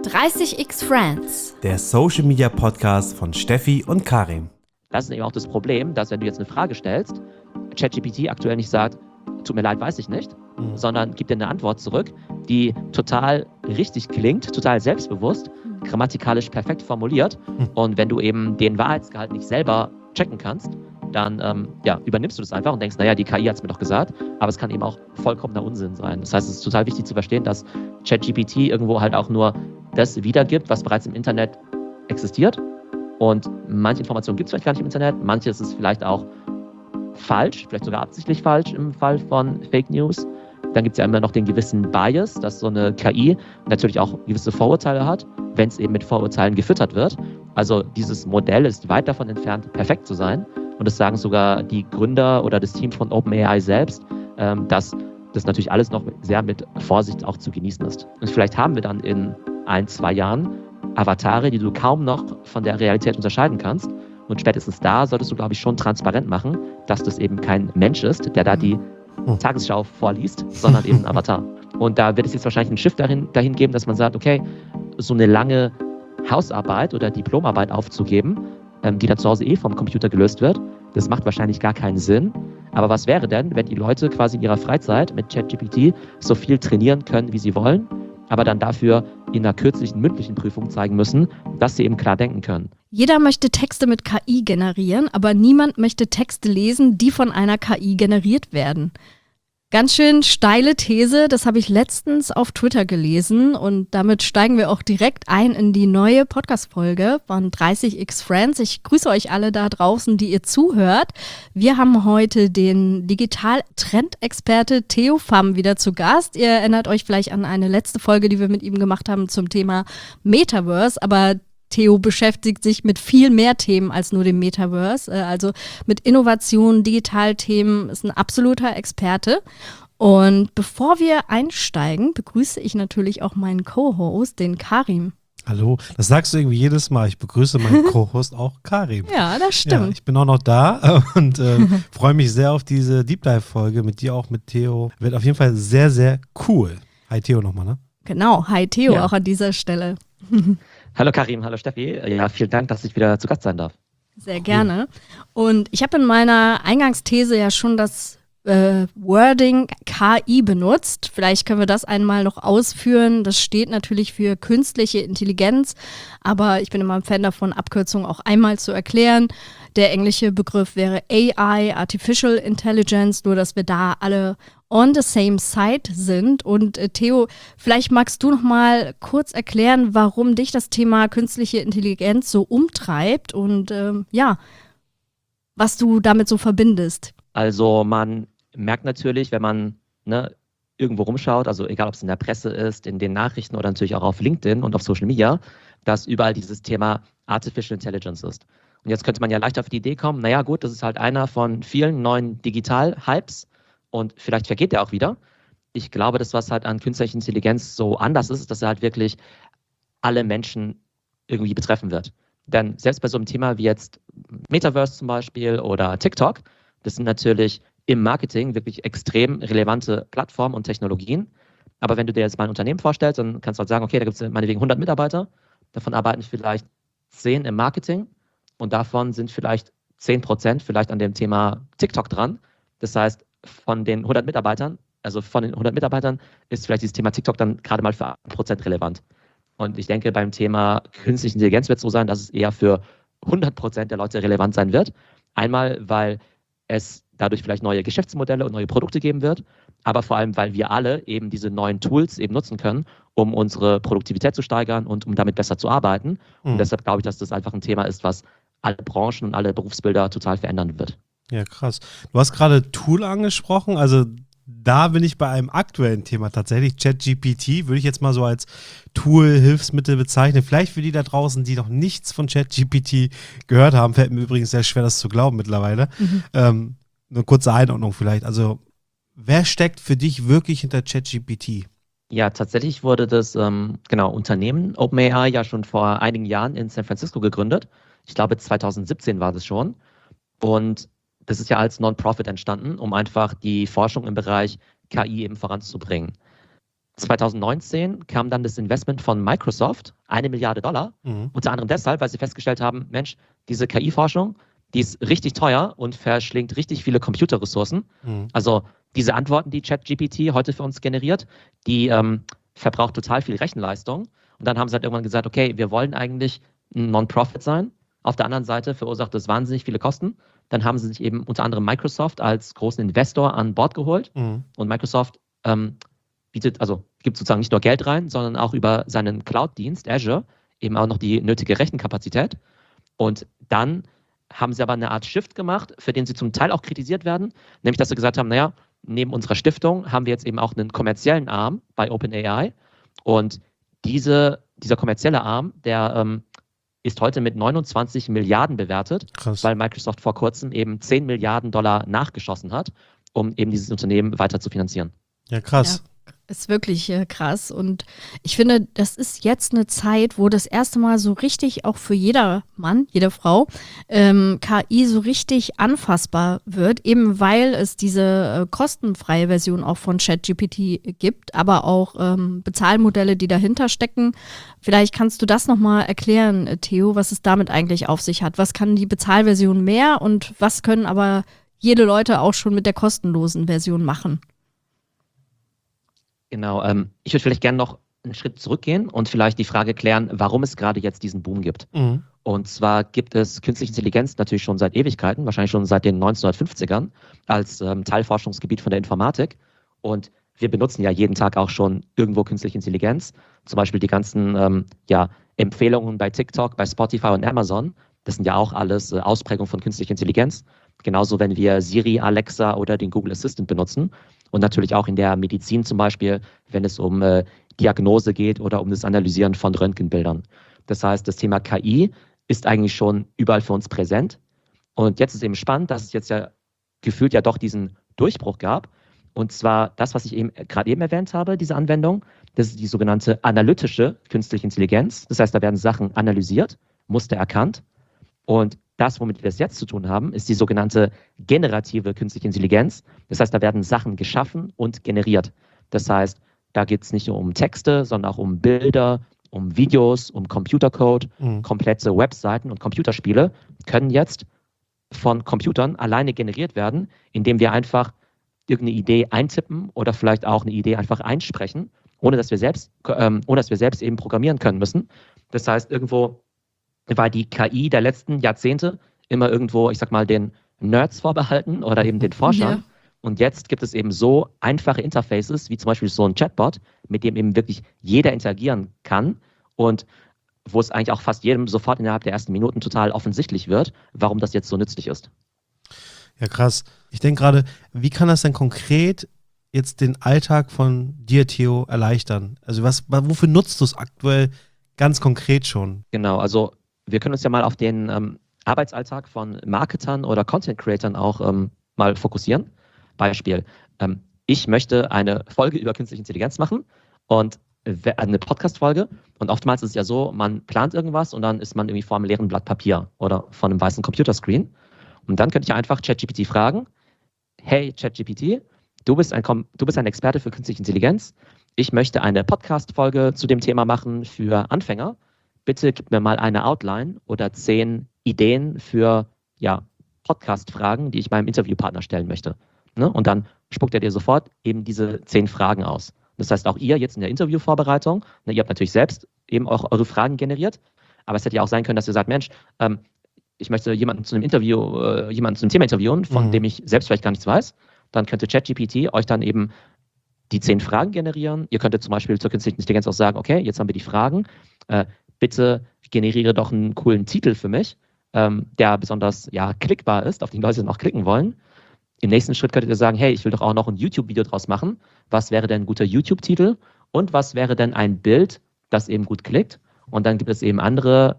30x Friends, der Social Media Podcast von Steffi und Karim. Das ist eben auch das Problem, dass wenn du jetzt eine Frage stellst, ChatGPT aktuell nicht sagt, tut mir leid, weiß ich nicht, sondern gibt dir eine Antwort zurück, die total richtig klingt, total selbstbewusst, grammatikalisch perfekt formuliert. Und wenn du eben den Wahrheitsgehalt nicht selber checken kannst, dann übernimmst du das einfach und denkst, naja, die KI hat es mir doch gesagt, aber es kann eben auch vollkommener Unsinn sein. Das heißt, es ist total wichtig zu verstehen, dass ChatGPT irgendwo halt auch nur das wiedergibt, was bereits im Internet existiert. Und manche Informationen gibt es vielleicht gar nicht im Internet, manches ist vielleicht auch falsch, vielleicht sogar absichtlich falsch im Fall von Fake News. Dann gibt es ja immer noch den gewissen Bias, dass so eine KI natürlich auch gewisse Vorurteile hat, wenn es eben mit Vorurteilen gefüttert wird. Also dieses Modell ist weit davon entfernt, perfekt zu sein. Und das sagen sogar die Gründer oder das Team von OpenAI selbst, dass das natürlich alles noch sehr mit Vorsicht auch zu genießen ist. Und vielleicht haben wir dann in 1-2 Jahren Avatare, die du kaum noch von der Realität unterscheiden kannst. Und spätestens da solltest du, glaube ich, schon transparent machen, dass das eben kein Mensch ist, der da die Tagesschau vorliest, sondern eben ein Avatar. Und da wird es jetzt wahrscheinlich einen Shift dahin geben, dass man sagt, okay, so eine lange Hausarbeit oder Diplomarbeit aufzugeben, die dann zu Hause vom Computer gelöst wird, das macht wahrscheinlich gar keinen Sinn. Aber was wäre denn, wenn die Leute quasi in ihrer Freizeit mit ChatGPT so viel trainieren können, wie sie wollen, aber dann dafür in einer kürzlichen mündlichen Prüfung zeigen müssen, dass sie eben klar denken können? Jeder möchte Texte mit KI generieren, aber niemand möchte Texte lesen, die von einer KI generiert werden. Ganz schön steile These, das habe ich letztens auf Twitter gelesen und damit steigen wir auch direkt ein in die neue Podcast-Folge von 30x Friends. Ich grüße euch alle da draußen, die ihr zuhört. Wir haben heute den Digital-Trend-Experte Theo Pham wieder zu Gast. Ihr erinnert euch vielleicht an eine letzte Folge, die wir mit ihm gemacht haben zum Thema Metaverse, aber Theo beschäftigt sich mit viel mehr Themen als nur dem Metaverse, also mit Innovationen, Digitalthemen, ist ein absoluter Experte. Und bevor wir einsteigen, begrüße ich natürlich auch meinen Co-Host, den Karim. Hallo, das sagst du irgendwie jedes Mal. Ich begrüße meinen Co-Host auch Karim. Ja, das stimmt. Ja, ich bin auch noch da und freue mich sehr auf diese Deep Dive-Folge mit dir, auch mit Theo. Wird auf jeden Fall sehr, sehr cool. Hi Theo nochmal, ne? Genau, hi Theo auch an dieser Stelle. Hallo Karim, hallo Steffi. Ja, vielen Dank, dass ich wieder zu Gast sein darf. Sehr gerne. Und ich habe in meiner Eingangsthese ja schon das Wording KI benutzt. Vielleicht können wir das einmal noch ausführen. Das steht natürlich für künstliche Intelligenz, aber ich bin immer ein Fan davon, Abkürzungen auch einmal zu erklären. Der englische Begriff wäre AI, Artificial Intelligence, nur dass wir da alle on the same side sind. Und Theo, vielleicht magst du noch mal kurz erklären, warum dich das Thema künstliche Intelligenz so umtreibt und was du damit so verbindest. Also man merkt natürlich, wenn man irgendwo rumschaut, also egal ob es in der Presse ist, in den Nachrichten oder natürlich auch auf LinkedIn und auf Social Media, dass überall dieses Thema Artificial Intelligence ist. Und jetzt könnte man ja leicht auf die Idee kommen, naja gut, das ist halt einer von vielen neuen Digital-Hypes und vielleicht vergeht der auch wieder. Ich glaube, das, was halt an künstlicher Intelligenz so anders ist, dass er halt wirklich alle Menschen irgendwie betreffen wird. Denn selbst bei so einem Thema wie jetzt Metaverse zum Beispiel oder TikTok, das sind natürlich im Marketing wirklich extrem relevante Plattformen und Technologien. Aber wenn du dir jetzt mal ein Unternehmen vorstellst, dann kannst du halt sagen, okay, da gibt es meinetwegen 100 Mitarbeiter, davon arbeiten vielleicht 10 im Marketing und davon sind vielleicht 10% vielleicht an dem Thema TikTok dran. Das heißt, von den 100 Mitarbeitern ist vielleicht dieses Thema TikTok dann gerade mal für 1% relevant. Und ich denke, beim Thema künstliche Intelligenz wird es so sein, dass es eher für 100% der Leute relevant sein wird. Einmal, weil es dadurch vielleicht neue Geschäftsmodelle und neue Produkte geben wird, aber vor allem, weil wir alle eben diese neuen Tools eben nutzen können, um unsere Produktivität zu steigern und um damit besser zu arbeiten. Und deshalb glaube ich, dass das einfach ein Thema ist, was alle Branchen und alle Berufsbilder total verändern wird. Ja, krass. Du hast gerade Tool angesprochen, also da bin ich bei einem aktuellen Thema tatsächlich. ChatGPT würde ich jetzt mal so als Tool, Hilfsmittel bezeichnen. Vielleicht für die da draußen, die noch nichts von ChatGPT gehört haben, fällt mir übrigens sehr schwer, das zu glauben mittlerweile. Eine kurze Einordnung vielleicht. Also, wer steckt für dich wirklich hinter ChatGPT? Ja, tatsächlich wurde das Unternehmen OpenAI ja schon vor einigen Jahren in San Francisco gegründet. Ich glaube, 2017 war das schon. Und das ist ja als Non-Profit entstanden, um einfach die Forschung im Bereich KI eben voranzubringen. 2019 kam dann das Investment von Microsoft, $1 Milliarde, unter anderem deshalb, weil sie festgestellt haben, Mensch, diese KI-Forschung, die ist richtig teuer und verschlingt richtig viele Computerressourcen. Also diese Antworten, die ChatGPT heute für uns generiert, die verbraucht total viel Rechenleistung. Und dann haben sie halt irgendwann gesagt, okay, wir wollen eigentlich ein Non-Profit sein. Auf der anderen Seite verursacht das wahnsinnig viele Kosten. Dann haben sie sich eben unter anderem Microsoft als großen Investor an Bord geholt. Und Microsoft gibt sozusagen nicht nur Geld rein, sondern auch über seinen Cloud-Dienst Azure eben auch noch die nötige Rechenkapazität. Und dann haben sie aber eine Art Shift gemacht, für den sie zum Teil auch kritisiert werden, nämlich dass sie gesagt haben, naja, neben unserer Stiftung haben wir jetzt eben auch einen kommerziellen Arm bei OpenAI und dieser kommerzielle Arm, der ist heute mit 29 Milliarden bewertet, Krass. Weil Microsoft vor kurzem eben $10 Milliarden nachgeschossen hat, um eben dieses Unternehmen weiter zu finanzieren. Ja, krass. Ja, ist wirklich krass. Und ich finde, das ist jetzt eine Zeit, wo das erste Mal so richtig auch für jeder Mann, jede Frau, KI so richtig anfassbar wird, eben weil es diese kostenfreie Version auch von ChatGPT gibt, aber auch Bezahlmodelle, die dahinter stecken. Vielleicht kannst du das nochmal erklären, Theo, was es damit eigentlich auf sich hat. Was kann die Bezahlversion mehr und was können aber jede Leute auch schon mit der kostenlosen Version machen? Genau, ich würde vielleicht gerne noch einen Schritt zurückgehen und vielleicht die Frage klären, warum es gerade jetzt diesen Boom gibt. Und zwar gibt es künstliche Intelligenz natürlich schon seit Ewigkeiten, wahrscheinlich schon seit den 1950ern als Teilforschungsgebiet von der Informatik. Und wir benutzen ja jeden Tag auch schon irgendwo künstliche Intelligenz. Zum Beispiel die ganzen Empfehlungen bei TikTok, bei Spotify und Amazon. Das sind ja auch alles Ausprägungen von künstlicher Intelligenz. Genauso, wenn wir Siri, Alexa oder den Google Assistant benutzen. Und natürlich auch in der Medizin zum Beispiel, wenn es um Diagnose geht oder um das Analysieren von Röntgenbildern. Das heißt, das Thema KI ist eigentlich schon überall für uns präsent. Und jetzt ist eben spannend, dass es jetzt ja gefühlt ja doch diesen Durchbruch gab. Und zwar das, was ich gerade eben erwähnt habe, diese Anwendung, das ist die sogenannte analytische künstliche Intelligenz. Das heißt, da werden Sachen analysiert, Muster erkannt. Und das, womit wir es jetzt zu tun haben, ist die sogenannte generative künstliche Intelligenz. Das heißt, da werden Sachen geschaffen und generiert. Das heißt, da geht es nicht nur um Texte, sondern auch um Bilder, um Videos, um Computercode. Komplette Webseiten und Computerspiele können jetzt von Computern alleine generiert werden, indem wir einfach irgendeine Idee eintippen oder vielleicht auch eine Idee einfach einsprechen, ohne dass wir selbst eben programmieren können müssen. Das heißt, irgendwo war die KI der letzten Jahrzehnte immer irgendwo, ich sag mal, den Nerds vorbehalten oder eben den Forschern. Ja. Und jetzt gibt es eben so einfache Interfaces, wie zum Beispiel so ein Chatbot, mit dem eben wirklich jeder interagieren kann und wo es eigentlich auch fast jedem sofort innerhalb der ersten Minuten total offensichtlich wird, warum das jetzt so nützlich ist. Ja, krass. Ich denke gerade, wie kann das denn konkret jetzt den Alltag von dir, Theo, erleichtern? Also wofür nutzt du es aktuell ganz konkret schon? Genau, also wir können uns ja mal auf den Arbeitsalltag von Marketern oder Content-Creatern auch mal fokussieren. Beispiel, ich möchte eine Folge über künstliche Intelligenz machen und eine Podcast-Folge. Und oftmals ist es ja so, man plant irgendwas und dann ist man irgendwie vor einem leeren Blatt Papier oder vor einem weißen Computerscreen. Und dann könnte ich einfach ChatGPT fragen, hey ChatGPT, du bist ein Experte für künstliche Intelligenz. Ich möchte eine Podcast-Folge zu dem Thema machen für Anfänger. Bitte gib mir mal eine Outline oder 10 Ideen für Podcast-Fragen, die ich meinem Interviewpartner stellen möchte. Ne? Und dann spuckt er dir sofort eben diese 10 Fragen aus. Das heißt, auch ihr jetzt in der Interviewvorbereitung, ihr habt natürlich selbst eben auch eure Fragen generiert, aber es hätte ja auch sein können, dass ihr sagt, Mensch, ich möchte jemanden zu einem Thema interviewen, von dem ich selbst vielleicht gar nichts weiß. Dann könnte ChatGPT euch dann eben die 10 Fragen generieren. Ihr könntet zum Beispiel zur künstlichen Intelligenz auch sagen, okay, jetzt haben wir die Fragen, bitte generiere doch einen coolen Titel für mich, der besonders klickbar ist, auf den Leute dann auch klicken wollen. Im nächsten Schritt könntet ihr sagen, hey, ich will doch auch noch ein YouTube-Video draus machen. Was wäre denn ein guter YouTube-Titel? Und was wäre denn ein Bild, das eben gut klickt? Und dann gibt es eben andere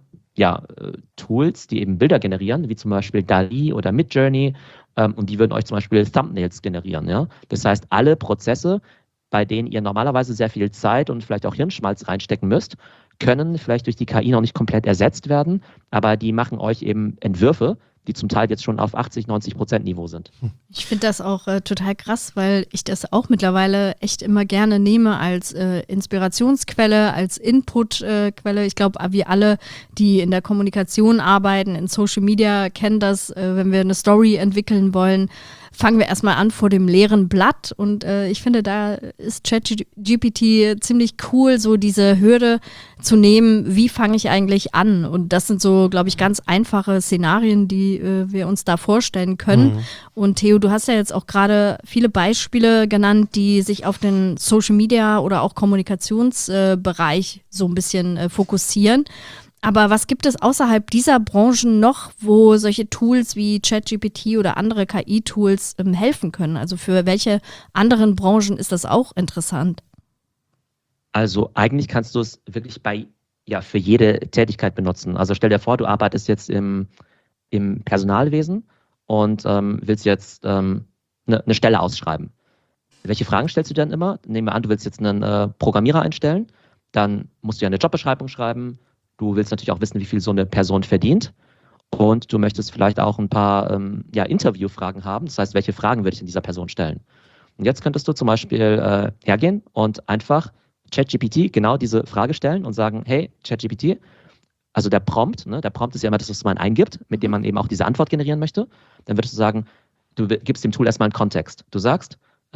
Tools, die eben Bilder generieren, wie zum Beispiel DALL-E oder Midjourney. Und die würden euch zum Beispiel Thumbnails generieren. Ja? Das heißt, alle Prozesse, bei denen ihr normalerweise sehr viel Zeit und vielleicht auch Hirnschmalz reinstecken müsst, können vielleicht durch die KI noch nicht komplett ersetzt werden, aber die machen euch eben Entwürfe, die zum Teil jetzt schon auf 80-90% Niveau sind. Ich finde das auch total krass, weil ich das auch mittlerweile echt immer gerne nehme als Inspirationsquelle, als Inputquelle. Ich glaube, wir alle, die in der Kommunikation arbeiten, in Social Media, kennen das, wenn wir eine Story entwickeln wollen, fangen wir erstmal an vor dem leeren Blatt und ich finde, da ist ChatGPT ziemlich cool, so diese Hürde zu nehmen, wie fange ich eigentlich an? Und das sind so, glaube ich, ganz einfache Szenarien, die wir uns da vorstellen können. Und Theo, du hast ja jetzt auch gerade viele Beispiele genannt, die sich auf den Social Media oder auch Kommunikationsbereich so ein bisschen fokussieren. Aber was gibt es außerhalb dieser Branchen noch, wo solche Tools wie ChatGPT oder andere KI-Tools helfen können? Also für welche anderen Branchen ist das auch interessant? Also eigentlich kannst du es wirklich für jede Tätigkeit benutzen. Also stell dir vor, du arbeitest jetzt im Personalwesen und willst jetzt eine Stelle ausschreiben. Welche Fragen stellst du dann immer? Nehmen wir an, du willst jetzt einen Programmierer einstellen, dann musst du ja eine Jobbeschreibung schreiben. Du willst natürlich auch wissen, wie viel so eine Person verdient. Und du möchtest vielleicht auch ein paar Interviewfragen haben. Das heißt, welche Fragen würde ich in dieser Person stellen? Und jetzt könntest du zum Beispiel hergehen und einfach ChatGPT genau diese Frage stellen und sagen, hey, ChatGPT, also der Prompt ist ja immer das, was man eingibt, mit dem man eben auch diese Antwort generieren möchte. Dann würdest du sagen, du gibst dem Tool erstmal einen Kontext. Du sagst,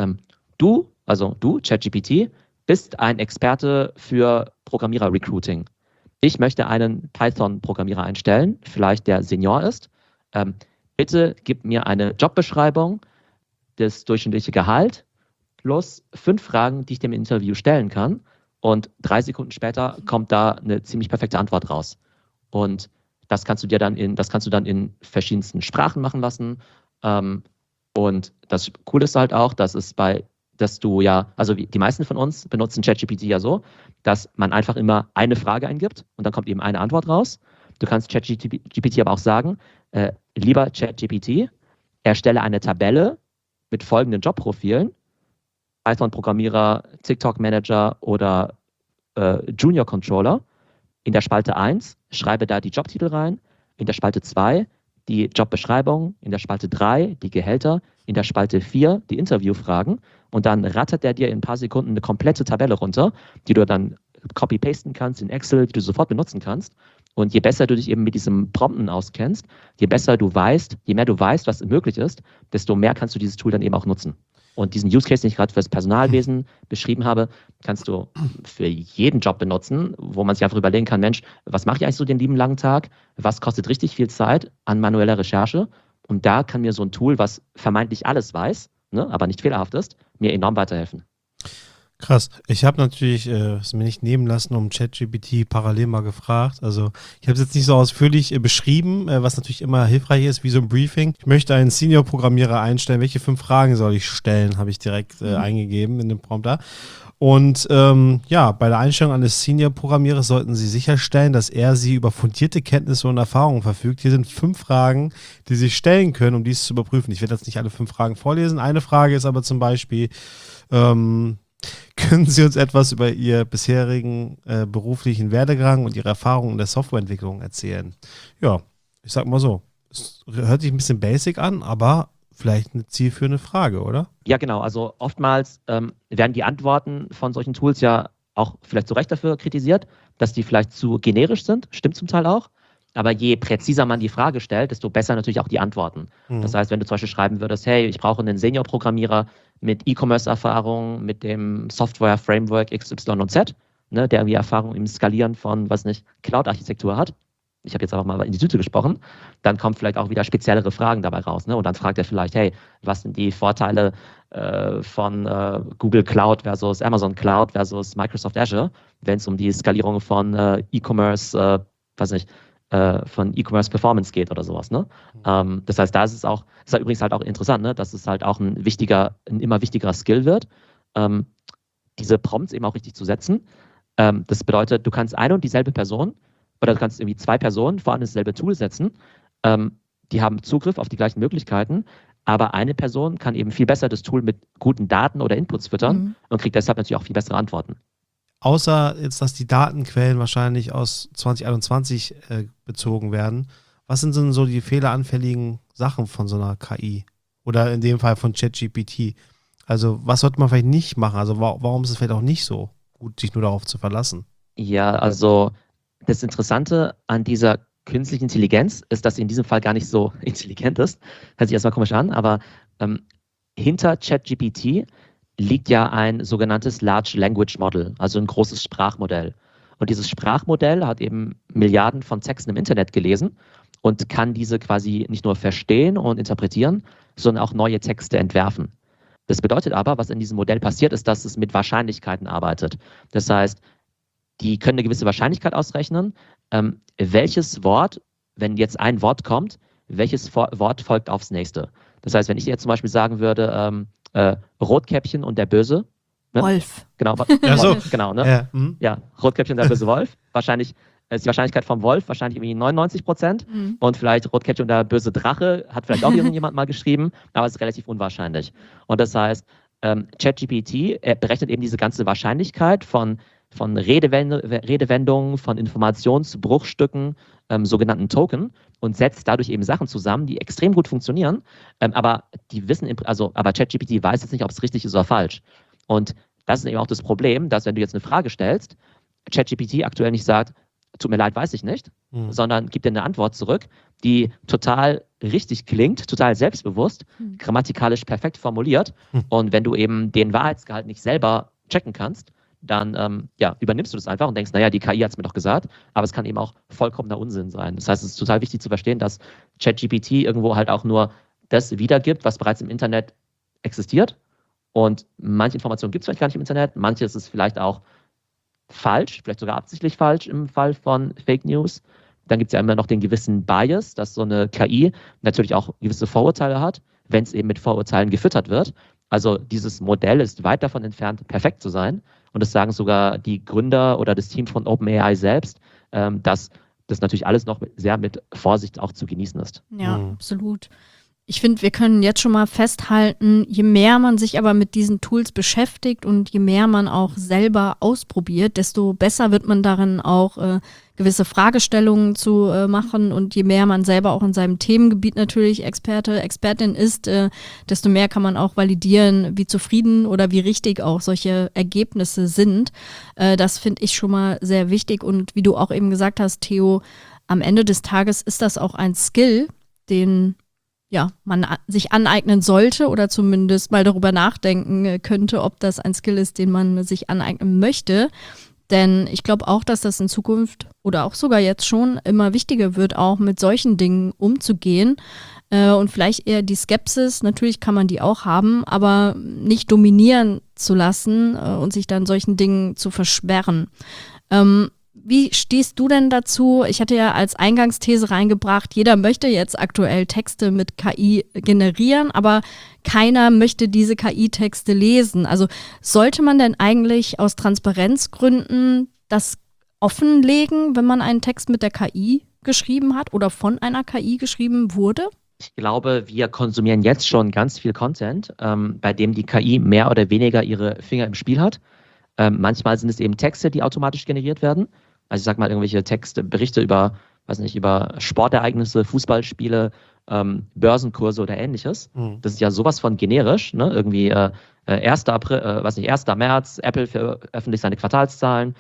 du, ChatGPT, bist ein Experte für Programmierer-Recruiting. Ich möchte einen Python-Programmierer einstellen, vielleicht der Senior ist. Bitte gib mir eine Jobbeschreibung, das durchschnittliche Gehalt plus 5 Fragen, die ich dem Interview stellen kann. Und 3 Sekunden später kommt da eine ziemlich perfekte Antwort raus. Und das kannst du dann in verschiedensten Sprachen machen lassen. Und das Coole ist halt auch, die meisten von uns benutzen ChatGPT ja so, dass man einfach immer eine Frage eingibt und dann kommt eben eine Antwort raus. Du kannst ChatGPT aber auch sagen, lieber ChatGPT, erstelle eine Tabelle mit folgenden Jobprofilen, Python-Programmierer, TikTok-Manager oder Junior-Controller. In der Spalte 1 schreibe da die Jobtitel rein, in der Spalte 2 die Jobbeschreibung, in der Spalte 3 die Gehälter, in der Spalte 4 die Interviewfragen und dann rattert der dir in ein paar Sekunden eine komplette Tabelle runter, die du dann copy-pasten kannst in Excel, die du sofort benutzen kannst. Und je besser du dich eben mit diesem Prompten auskennst, je mehr du weißt, was möglich ist, desto mehr kannst du dieses Tool dann eben auch nutzen. Und diesen Use Case, den ich gerade für das Personalwesen beschrieben habe, kannst du für jeden Job benutzen, wo man sich einfach überlegen kann, Mensch, was mache ich eigentlich so den lieben langen Tag? Was kostet richtig viel Zeit an manueller Recherche? Und da kann mir so ein Tool, was vermeintlich alles weiß, aber nicht fehlerhaft ist, mir enorm weiterhelfen. Krass. Ich habe natürlich es mir nicht nehmen lassen, um ChatGPT parallel mal gefragt. Also ich habe es jetzt nicht so ausführlich beschrieben, was natürlich immer hilfreich ist, wie so ein Briefing. Ich möchte einen Senior-Programmierer einstellen. Welche 5 Fragen soll ich stellen, habe ich direkt eingegeben in dem Prompter. Und bei der Einstellung eines Senior-Programmierers sollten Sie sicherstellen, dass er Sie über fundierte Kenntnisse und Erfahrungen verfügt. Hier sind 5 Fragen, die Sie stellen können, um dies zu überprüfen. Ich werde jetzt nicht alle 5 Fragen vorlesen. Eine Frage ist aber zum Beispiel, können Sie uns etwas über Ihr bisherigen beruflichen Werdegang und Ihre Erfahrungen in der Softwareentwicklung erzählen? Ja, ich sag mal so, es hört sich ein bisschen basic an, aber vielleicht eine zielführende Frage, oder? Ja, genau. Also oftmals werden die Antworten von solchen Tools ja auch vielleicht zu Recht dafür kritisiert, dass die vielleicht zu generisch sind. Stimmt zum Teil auch. Aber je präziser man die Frage stellt, desto besser natürlich auch die Antworten. Das heißt, wenn du zum Beispiel schreiben würdest, hey, ich brauche einen Senior-Programmierer mit E-Commerce-Erfahrung, mit dem Software-Framework XY und Z, der irgendwie Erfahrung im Skalieren von, Cloud-Architektur hat. Ich habe jetzt einfach mal in die Tüte gesprochen. Dann kommen vielleicht auch wieder speziellere Fragen dabei raus. Und dann fragt er vielleicht, hey, was sind die Vorteile von Google Cloud versus Amazon Cloud versus Microsoft Azure, wenn es um die Skalierung von E-Commerce, von E-Commerce Performance geht oder sowas. Das heißt, ist halt übrigens halt auch interessant, dass es halt auch ein immer wichtigerer Skill wird, diese Prompts eben auch richtig zu setzen. Das bedeutet, du kannst eine und dieselbe Person oder du kannst irgendwie 2 Personen vor dasselbe Tool setzen, die haben Zugriff auf die gleichen Möglichkeiten, aber eine Person kann eben viel besser das Tool mit guten Daten oder Inputs füttern und kriegt deshalb natürlich auch viel bessere Antworten. Außer jetzt, dass die Datenquellen wahrscheinlich aus 2021 bezogen werden. Was sind denn so die fehleranfälligen Sachen von so einer KI? Oder in dem Fall von ChatGPT? Also was sollte man vielleicht nicht machen? Also warum ist es vielleicht auch nicht so gut, sich nur darauf zu verlassen? Ja, also das Interessante an dieser künstlichen Intelligenz ist, dass sie in diesem Fall gar nicht so intelligent ist. Hört sich erstmal komisch an, aber hinter ChatGPT liegt ja ein sogenanntes Large Language Model, also ein großes Sprachmodell. Und dieses Sprachmodell hat eben Milliarden von Texten im Internet gelesen und kann diese quasi nicht nur verstehen und interpretieren, sondern auch neue Texte entwerfen. Das bedeutet aber, was in diesem Modell passiert, ist, dass es mit Wahrscheinlichkeiten arbeitet. Das heißt, die können eine gewisse Wahrscheinlichkeit ausrechnen, welches Wort, wenn jetzt ein Wort kommt, welches Wort folgt aufs nächste. Das heißt, wenn ich jetzt zum Beispiel sagen würde, Rotkäppchen und der Böse. Ne? Wolf. Genau, Ja, so. Genau, ne? Ja, Rotkäppchen und der böse Wolf. Wahrscheinlich ist die Wahrscheinlichkeit vom Wolf wahrscheinlich irgendwie 99%. Und vielleicht Rotkäppchen und der böse Drache hat vielleicht auch irgendjemand mal geschrieben, aber es ist relativ unwahrscheinlich. Und das heißt, ChatGPT berechnet eben diese ganze Wahrscheinlichkeit von Redewendungen, von Informationsbruchstücken, sogenannten Token und setzt dadurch eben Sachen zusammen, die extrem gut funktionieren, aber die wissen, aber ChatGPT weiß jetzt nicht, ob es richtig ist oder falsch. Und das ist eben auch das Problem, dass wenn du jetzt eine Frage stellst, ChatGPT aktuell nicht sagt, tut mir leid, weiß ich nicht, sondern gibt dir eine Antwort zurück, die total richtig klingt, total selbstbewusst, grammatikalisch perfekt formuliert. Und wenn du eben den Wahrheitsgehalt nicht selber checken kannst, dann übernimmst du das einfach und denkst, naja, die KI hat es mir doch gesagt, aber es kann eben auch vollkommener Unsinn sein. Das heißt, es ist total wichtig zu verstehen, dass ChatGPT irgendwo halt auch nur das wiedergibt, was bereits im Internet existiert. Und manche Informationen gibt es vielleicht gar nicht im Internet, manches ist vielleicht auch falsch, vielleicht sogar absichtlich falsch im Fall von Fake News. Dann gibt es ja immer noch den gewissen Bias, dass so eine KI natürlich auch gewisse Vorurteile hat, wenn es eben mit Vorurteilen gefüttert wird. Also dieses Modell ist weit davon entfernt, perfekt zu sein. Und das sagen sogar die Gründer oder das Team von OpenAI selbst, dass das natürlich alles noch sehr mit Vorsicht auch zu genießen ist. Ja, absolut. Ich finde, wir können jetzt schon mal festhalten, je mehr man sich aber mit diesen Tools beschäftigt und je mehr man auch selber ausprobiert, desto besser wird man darin auch gewisse Fragestellungen zu machen, und je mehr man selber auch in seinem Themengebiet natürlich Experte, Expertin ist, desto mehr kann man auch validieren, wie zufrieden oder wie richtig auch solche Ergebnisse sind. Das finde ich schon mal sehr wichtig, und wie du auch eben gesagt hast, Theo, am Ende des Tages ist das auch ein Skill, den man sich aneignen sollte oder zumindest mal darüber nachdenken könnte, ob das ein Skill ist, den man sich aneignen möchte. Denn ich glaube auch, dass das in Zukunft oder auch sogar jetzt schon immer wichtiger wird, auch mit solchen Dingen umzugehen. Und vielleicht eher die Skepsis, natürlich kann man die auch haben, aber nicht dominieren zu lassen und sich dann solchen Dingen zu versperren. Wie stehst du denn dazu? Ich hatte ja als Eingangsthese reingebracht, jeder möchte jetzt aktuell Texte mit KI generieren, aber keiner möchte diese KI-Texte lesen. Also sollte man denn eigentlich aus Transparenzgründen das offenlegen, wenn man einen Text mit der KI geschrieben hat oder von einer KI geschrieben wurde? Ich glaube, wir konsumieren jetzt schon ganz viel Content, bei dem die KI mehr oder weniger ihre Finger im Spiel hat. Manchmal sind es eben Texte, die automatisch generiert werden. Also ich sag mal irgendwelche Texte, Berichte über Sportereignisse, Fußballspiele, Börsenkurse oder ähnliches. Das ist ja sowas von generisch, ne? Irgendwie 1. März, Apple veröffentlicht seine Quartalszahlen,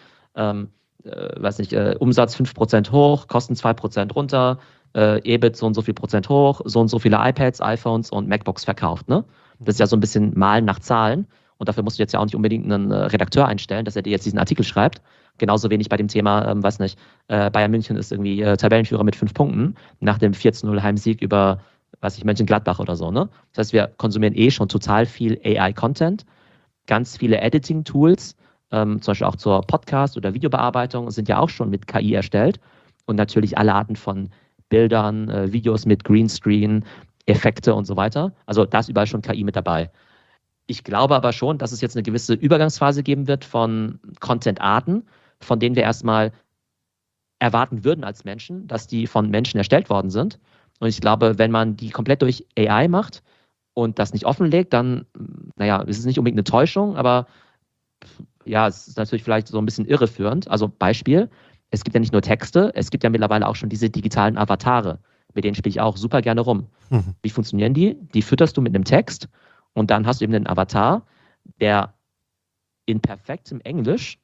Umsatz 5% hoch, Kosten 2% runter, EBIT so und so viel Prozent hoch, so und so viele iPads, iPhones und MacBooks verkauft, ne? Das ist ja so ein bisschen Malen nach Zahlen. Und dafür musst du jetzt ja auch nicht unbedingt einen Redakteur einstellen, dass er dir jetzt diesen Artikel schreibt. Genauso wenig bei dem Thema, Bayern München ist irgendwie Tabellenführer mit 5 Punkten nach dem 4-0 Heimsieg über, Mönchengladbach oder so, ne? Das heißt, wir konsumieren schon total viel AI-Content, ganz viele Editing-Tools, zum Beispiel auch zur Podcast- oder Videobearbeitung sind ja auch schon mit KI erstellt. Und natürlich alle Arten von Bildern, Videos mit Greenscreen, Effekte und so weiter. Also da ist überall schon KI mit dabei. Ich glaube aber schon, dass es jetzt eine gewisse Übergangsphase geben wird von Content-Arten, von denen wir erstmal erwarten würden als Menschen, dass die von Menschen erstellt worden sind. Und ich glaube, wenn man die komplett durch AI macht und das nicht offenlegt, dann, ist es nicht unbedingt eine Täuschung, aber ja, es ist natürlich vielleicht so ein bisschen irreführend. Also Beispiel, es gibt ja nicht nur Texte, es gibt ja mittlerweile auch schon diese digitalen Avatare. mit denen spiele ich auch super gerne rum. Wie funktionieren die? Die fütterst du mit einem Text und dann hast du eben einen Avatar, der in perfektem Englisch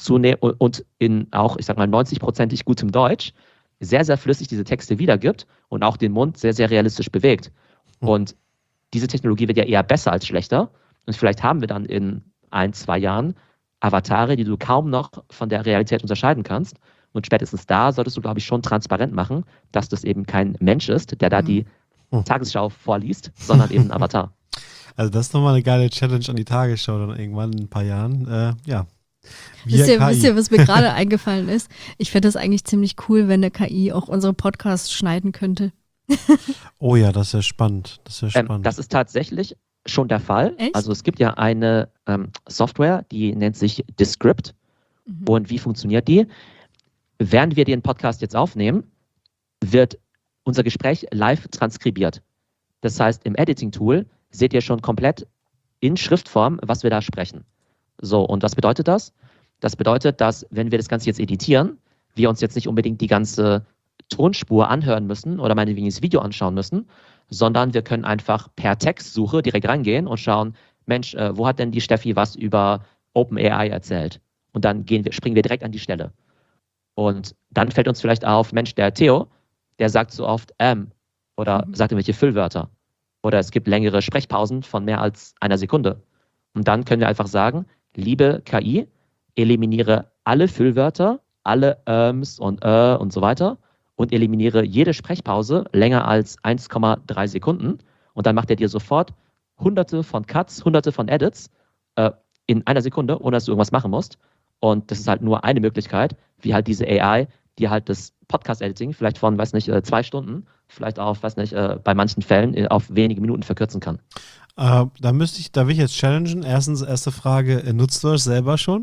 und in auch, ich sag mal, 90%ig gutem Deutsch sehr, sehr flüssig diese Texte wiedergibt und auch den Mund sehr, sehr realistisch bewegt. Und diese Technologie wird ja eher besser als schlechter. Und vielleicht haben wir dann in 1-2 Jahren Avatare, die du kaum noch von der Realität unterscheiden kannst. Und spätestens da solltest du, glaube ich, schon transparent machen, dass das eben kein Mensch ist, der da die Tagesschau vorliest, sondern eben ein Avatar. Also das ist nochmal eine geile Challenge an die Tagesschau dann irgendwann in ein paar Jahren. Ja. Wisst ihr, was mir gerade eingefallen ist? Ich fände das eigentlich ziemlich cool, wenn eine KI auch unsere Podcasts schneiden könnte. Oh ja, das ist ja spannend. Das ist tatsächlich schon der Fall. Echt? Also es gibt ja eine Software, die nennt sich Descript. Und wie funktioniert die? Während wir den Podcast jetzt aufnehmen, wird unser Gespräch live transkribiert. Das heißt, im Editing-Tool seht ihr schon komplett in Schriftform, was wir da sprechen. So, und was bedeutet das? Das bedeutet, dass, wenn wir das Ganze jetzt editieren, wir uns jetzt nicht unbedingt die ganze Tonspur anhören müssen oder meinetwegen das Video anschauen müssen, sondern wir können einfach per Textsuche direkt reingehen und schauen, Mensch, wo hat denn die Steffi was über OpenAI erzählt? Und dann springen wir direkt an die Stelle. Und dann fällt uns vielleicht auf, Mensch, der Theo, der sagt so oft oder sagt irgendwelche Füllwörter. Oder es gibt längere Sprechpausen von mehr als einer Sekunde. Und dann können wir einfach sagen, liebe KI, eliminiere alle Füllwörter, alle und so weiter und eliminiere jede Sprechpause länger als 1,3 Sekunden. Und dann macht er dir sofort hunderte von Cuts, hunderte von Edits in einer Sekunde, ohne dass du irgendwas machen musst. Und das ist halt nur eine Möglichkeit, wie halt diese AI, die halt das Podcast-Editing vielleicht von, 2 Stunden, vielleicht auch, bei manchen Fällen auf wenige Minuten verkürzen kann. Da will ich jetzt challengen. Erste Frage, nutzt du das selber schon?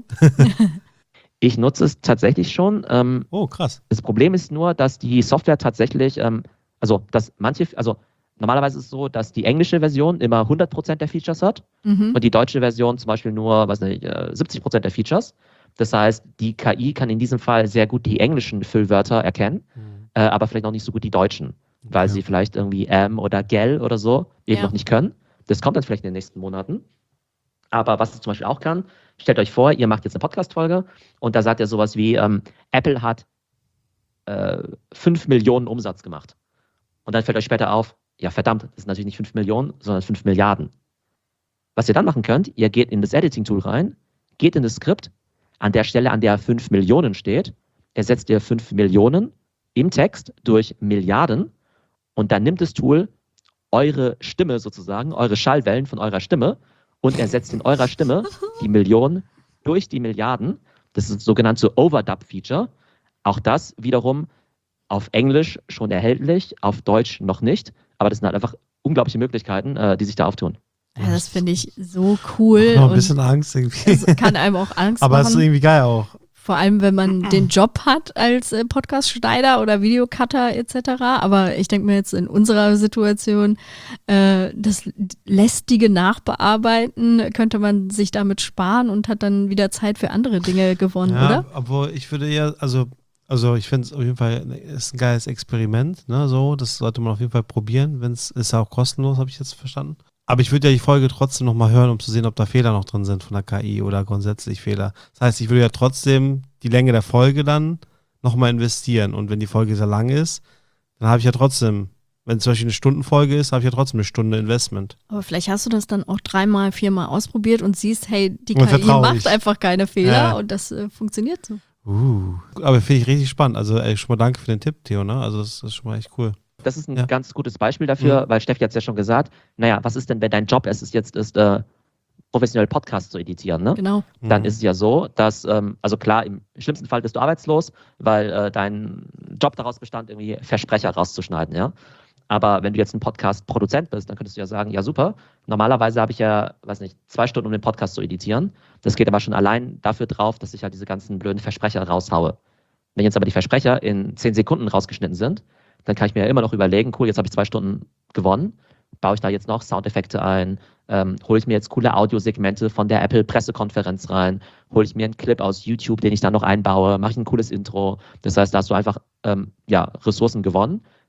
Ich nutze es tatsächlich schon. Krass. Das Problem ist nur, dass die Software tatsächlich, normalerweise ist es so, dass die englische Version immer 100% der Features hat und die deutsche Version zum Beispiel nur, 70% der Features. Das heißt, die KI kann in diesem Fall sehr gut die englischen Füllwörter erkennen, aber vielleicht noch nicht so gut die deutschen, weil sie vielleicht irgendwie oder gell oder so eben noch nicht können. Das kommt dann vielleicht in den nächsten Monaten. Aber was es zum Beispiel auch kann, stellt euch vor, ihr macht jetzt eine Podcast-Folge und da sagt er sowas wie, Apple hat 5 Millionen Umsatz gemacht. Und dann fällt euch später auf, ja verdammt, das sind natürlich nicht 5 Millionen, sondern 5 Milliarden. Was ihr dann machen könnt, ihr geht in das Editing-Tool rein, geht in das Skript, an der Stelle, an der 5 Millionen steht, ersetzt ihr 5 Millionen im Text durch Milliarden und dann nimmt das Tool eure Stimme sozusagen, eure Schallwellen von eurer Stimme und ersetzt in eurer Stimme die Millionen durch die Milliarden. Das ist das sogenannte Overdub-Feature. Auch das wiederum auf Englisch schon erhältlich, auf Deutsch noch nicht. Aber das sind halt einfach unglaubliche Möglichkeiten, die sich da auftun. Ja, das finde ich so cool. Noch ein bisschen Angst irgendwie. Es kann einem auch Angst Aber machen. es ist irgendwie geil auch. Vor allem, wenn man den Job hat als Podcast-Schneider oder Videocutter etc. Aber ich denke mir jetzt in unserer Situation, das lästige Nachbearbeiten könnte man sich damit sparen und hat dann wieder Zeit für andere Dinge gewonnen, oder? Obwohl ich würde eher, also ich finde es auf jeden Fall ist ein geiles Experiment, ne, so, das sollte man auf jeden Fall probieren, ist ja auch kostenlos, habe ich jetzt verstanden. Aber ich würde ja die Folge trotzdem nochmal hören, um zu sehen, ob da Fehler noch drin sind von der KI oder grundsätzlich Fehler. Das heißt, ich würde ja trotzdem die Länge der Folge dann nochmal investieren. Und wenn die Folge sehr lang ist, dann habe ich ja trotzdem, wenn es zum Beispiel eine Stundenfolge ist, habe ich ja trotzdem eine Stunde Investment. Aber vielleicht hast du das dann auch 3-mal, 4-mal ausprobiert und siehst, hey, die KI macht einfach keine Fehler und das funktioniert so. Aber finde ich richtig spannend. Also schon mal danke für den Tipp, Theo, ne? Also das ist schon mal echt cool. Das ist ein ganz gutes Beispiel dafür, weil Steffi hat es ja schon gesagt, naja, was ist denn, wenn dein Job ist, professionell Podcast zu editieren, ne? Genau. Dann ist es ja so, dass, also klar, im schlimmsten Fall bist du arbeitslos, weil dein Job daraus bestand, irgendwie Versprecher rauszuschneiden, ja. Aber wenn du jetzt ein Podcast-Produzent bist, dann könntest du ja sagen, ja super, normalerweise habe ich ja, 2 Stunden, um den Podcast zu editieren. Das geht aber schon allein dafür drauf, dass ich halt diese ganzen blöden Versprecher raushaue. Wenn jetzt aber die Versprecher in 10 Sekunden rausgeschnitten sind, dann kann ich mir ja immer noch überlegen, cool, jetzt habe ich 2 Stunden gewonnen, baue ich da jetzt noch Soundeffekte ein, hole ich mir jetzt coole Audiosegmente von der Apple-Pressekonferenz rein, hole ich mir einen Clip aus YouTube, den ich dann noch einbaue, mache ich ein cooles Intro. Das heißt, da hast du einfach Ressourcen gewonnen,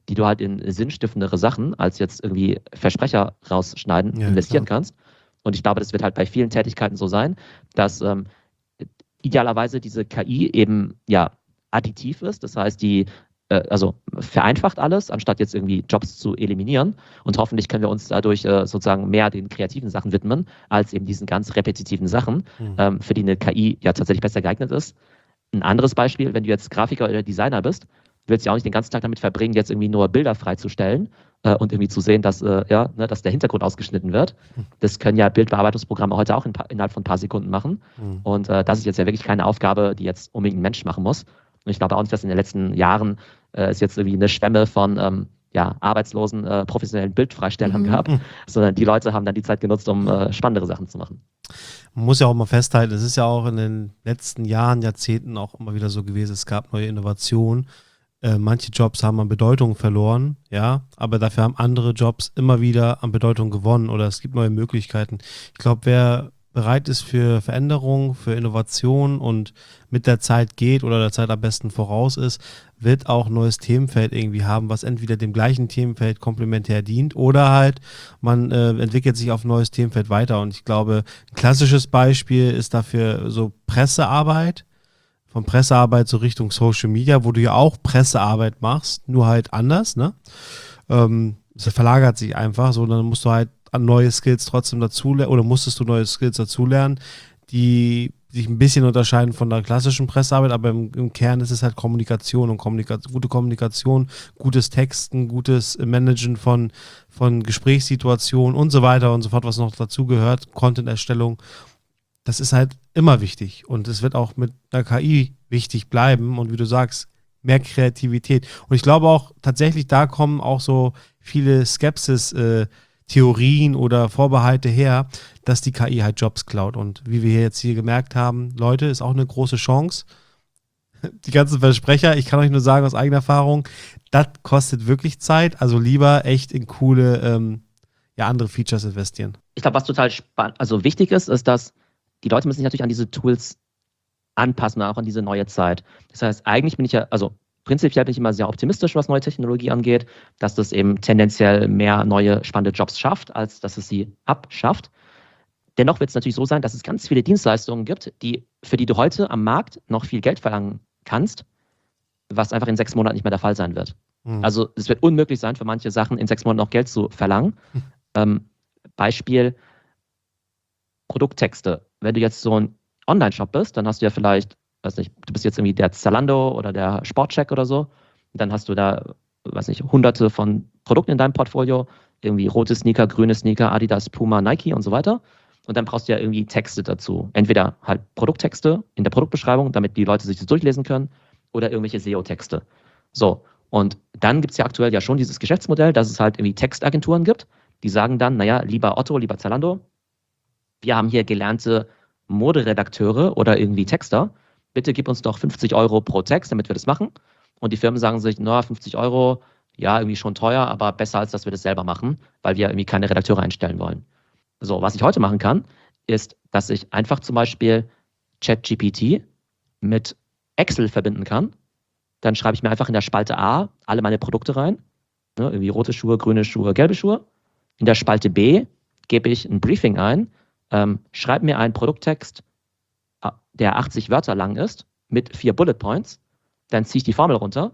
die du halt in sinnstiftendere Sachen als jetzt irgendwie Versprecher rausschneiden investieren kannst. Und ich glaube, das wird halt bei vielen Tätigkeiten so sein, dass idealerweise diese KI eben additiv ist. Das heißt, die also vereinfacht alles, anstatt jetzt irgendwie Jobs zu eliminieren. Und hoffentlich können wir uns dadurch sozusagen mehr den kreativen Sachen widmen, als eben diesen ganz repetitiven Sachen, für die eine KI ja tatsächlich besser geeignet ist. Ein anderes Beispiel, wenn du jetzt Grafiker oder Designer bist, willst du ja auch nicht den ganzen Tag damit verbringen, jetzt irgendwie nur Bilder freizustellen und irgendwie zu sehen, dass, dass der Hintergrund ausgeschnitten wird. Das können ja Bildbearbeitungsprogramme heute auch innerhalb von ein paar Sekunden machen. Und das ist jetzt ja wirklich keine Aufgabe, die jetzt unbedingt ein Mensch machen muss. Und ich glaube auch nicht, dass in den letzten Jahren es jetzt irgendwie eine Schwemme von arbeitslosen, professionellen Bildfreistellern gab, sondern die Leute haben dann die Zeit genutzt, um spannendere Sachen zu machen. Man muss ja auch mal festhalten, es ist ja auch in den letzten Jahren, Jahrzehnten auch immer wieder so gewesen, es gab neue Innovationen. Manche Jobs haben an Bedeutung verloren, ja, aber dafür haben andere Jobs immer wieder an Bedeutung gewonnen oder es gibt neue Möglichkeiten. Ich glaube, wer bereit ist für Veränderung, für Innovation und mit der Zeit geht oder der Zeit am besten voraus ist, wird auch ein neues Themenfeld irgendwie haben, was entweder dem gleichen Themenfeld komplementär dient oder halt man entwickelt sich auf ein neues Themenfeld weiter. Und ich glaube, ein klassisches Beispiel ist dafür so Pressearbeit. Von Pressearbeit so Richtung Social Media, wo du ja auch Pressearbeit machst, nur halt anders, ne? Es verlagert sich einfach, so, dann musst du halt an neue Skills trotzdem dazulernen, oder musstest du neue Skills dazulernen, die sich ein bisschen unterscheiden von der klassischen Pressearbeit, aber im Kern ist es halt Kommunikation und gute Kommunikation, gutes Texten, gutes Managen von Gesprächssituationen und so weiter und so fort, was noch dazugehört, Content-Erstellung. Das ist halt immer wichtig und es wird auch mit der KI wichtig bleiben und wie du sagst, mehr Kreativität. Und ich glaube auch tatsächlich, da kommen auch so viele Skepsis-Theorien oder Vorbehalte her, dass die KI halt Jobs klaut. Und wie wir jetzt hier gemerkt haben, Leute, ist auch eine große Chance. Die ganzen Versprecher, ich kann euch nur sagen aus eigener Erfahrung, das kostet wirklich Zeit. Also lieber echt in coole andere Features investieren. Ich glaube, was total wichtig ist, dass die Leute müssen sich natürlich an diese Tools anpassen, auch an diese neue Zeit. Das heißt, eigentlich bin ich prinzipiell bin ich immer sehr optimistisch, was neue Technologie angeht, dass das eben tendenziell mehr neue, spannende Jobs schafft, als dass es sie abschafft. Dennoch wird es natürlich so sein, dass es ganz viele Dienstleistungen gibt, für die du heute am Markt noch viel Geld verlangen kannst, was einfach in 6 Monaten nicht mehr der Fall sein wird. Also es wird unmöglich sein, für manche Sachen in 6 Monaten noch Geld zu verlangen. Beispiel Produkttexte. Wenn du jetzt so ein Online-Shop bist, dann hast du ja vielleicht, weiß nicht, du bist jetzt irgendwie der Zalando oder der Sportcheck oder so, und dann hast du da, weiß nicht, hunderte von Produkten in deinem Portfolio, irgendwie rote Sneaker, grüne Sneaker, Adidas, Puma, Nike und so weiter. Und dann brauchst du ja irgendwie Texte dazu. Entweder halt Produkttexte in der Produktbeschreibung, damit die Leute sich das durchlesen können, oder irgendwelche SEO-Texte. So, und dann gibt es ja aktuell ja schon dieses Geschäftsmodell, dass es halt irgendwie Textagenturen gibt, die sagen dann, naja, lieber Otto, lieber Zalando, wir haben hier gelernte Moderedakteure oder irgendwie Texter, bitte gib uns doch 50 € pro Text, damit wir das machen. Und die Firmen sagen sich, 50 €, ja, irgendwie schon teuer, aber besser, als dass wir das selber machen, weil wir irgendwie keine Redakteure einstellen wollen. So, was ich heute machen kann, ist, dass ich einfach zum Beispiel ChatGPT mit Excel verbinden kann. Dann schreibe ich mir einfach in der Spalte A alle meine Produkte rein, ne, irgendwie rote Schuhe, grüne Schuhe, gelbe Schuhe. In der Spalte B gebe ich ein Briefing ein, schreibe mir einen Produkttext, der 80 Wörter lang ist, mit 4 Bullet Points, dann ziehe ich die Formel runter.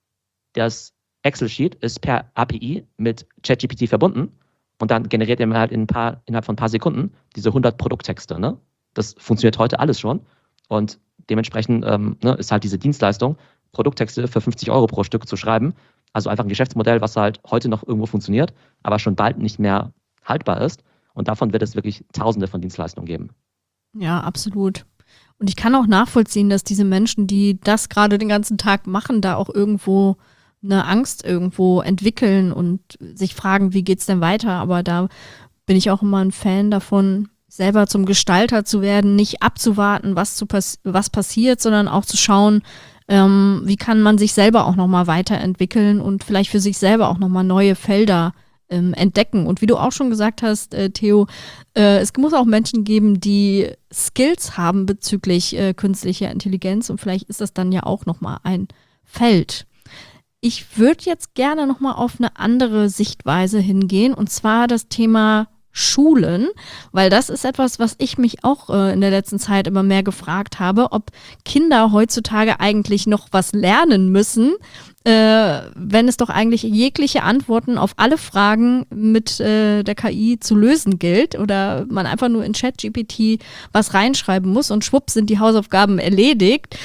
Das Excel-Sheet ist per API mit ChatGPT verbunden und dann generiert er mir halt innerhalb von ein paar Sekunden diese 100 Produkttexte. Ne? Das funktioniert heute alles schon und dementsprechend ist halt diese Dienstleistung, Produkttexte für 50 € pro Stück zu schreiben, also einfach ein Geschäftsmodell, was halt heute noch irgendwo funktioniert, aber schon bald nicht mehr haltbar ist. Und davon wird es wirklich Tausende von Dienstleistungen geben. Ja, absolut. Und ich kann auch nachvollziehen, dass diese Menschen, die das gerade den ganzen Tag machen, da auch irgendwo eine Angst irgendwo entwickeln und sich fragen, wie geht's denn weiter? Aber da bin ich auch immer ein Fan davon, selber zum Gestalter zu werden, nicht abzuwarten, was passiert, sondern auch zu schauen, wie kann man sich selber auch nochmal weiterentwickeln und vielleicht für sich selber auch nochmal neue Felder entdecken. Und wie du auch schon gesagt hast, Theo, es muss auch Menschen geben, die Skills haben bezüglich künstlicher Intelligenz und vielleicht ist das dann ja auch nochmal ein Feld. Ich würde jetzt gerne nochmal auf eine andere Sichtweise hingehen, und zwar das Thema Schulen, weil das ist etwas, was ich mich auch in der letzten Zeit immer mehr gefragt habe, ob Kinder heutzutage eigentlich noch was lernen müssen, wenn es doch eigentlich jegliche Antworten auf alle Fragen mit der KI zu lösen gilt oder man einfach nur in ChatGPT was reinschreiben muss und schwupp sind die Hausaufgaben erledigt.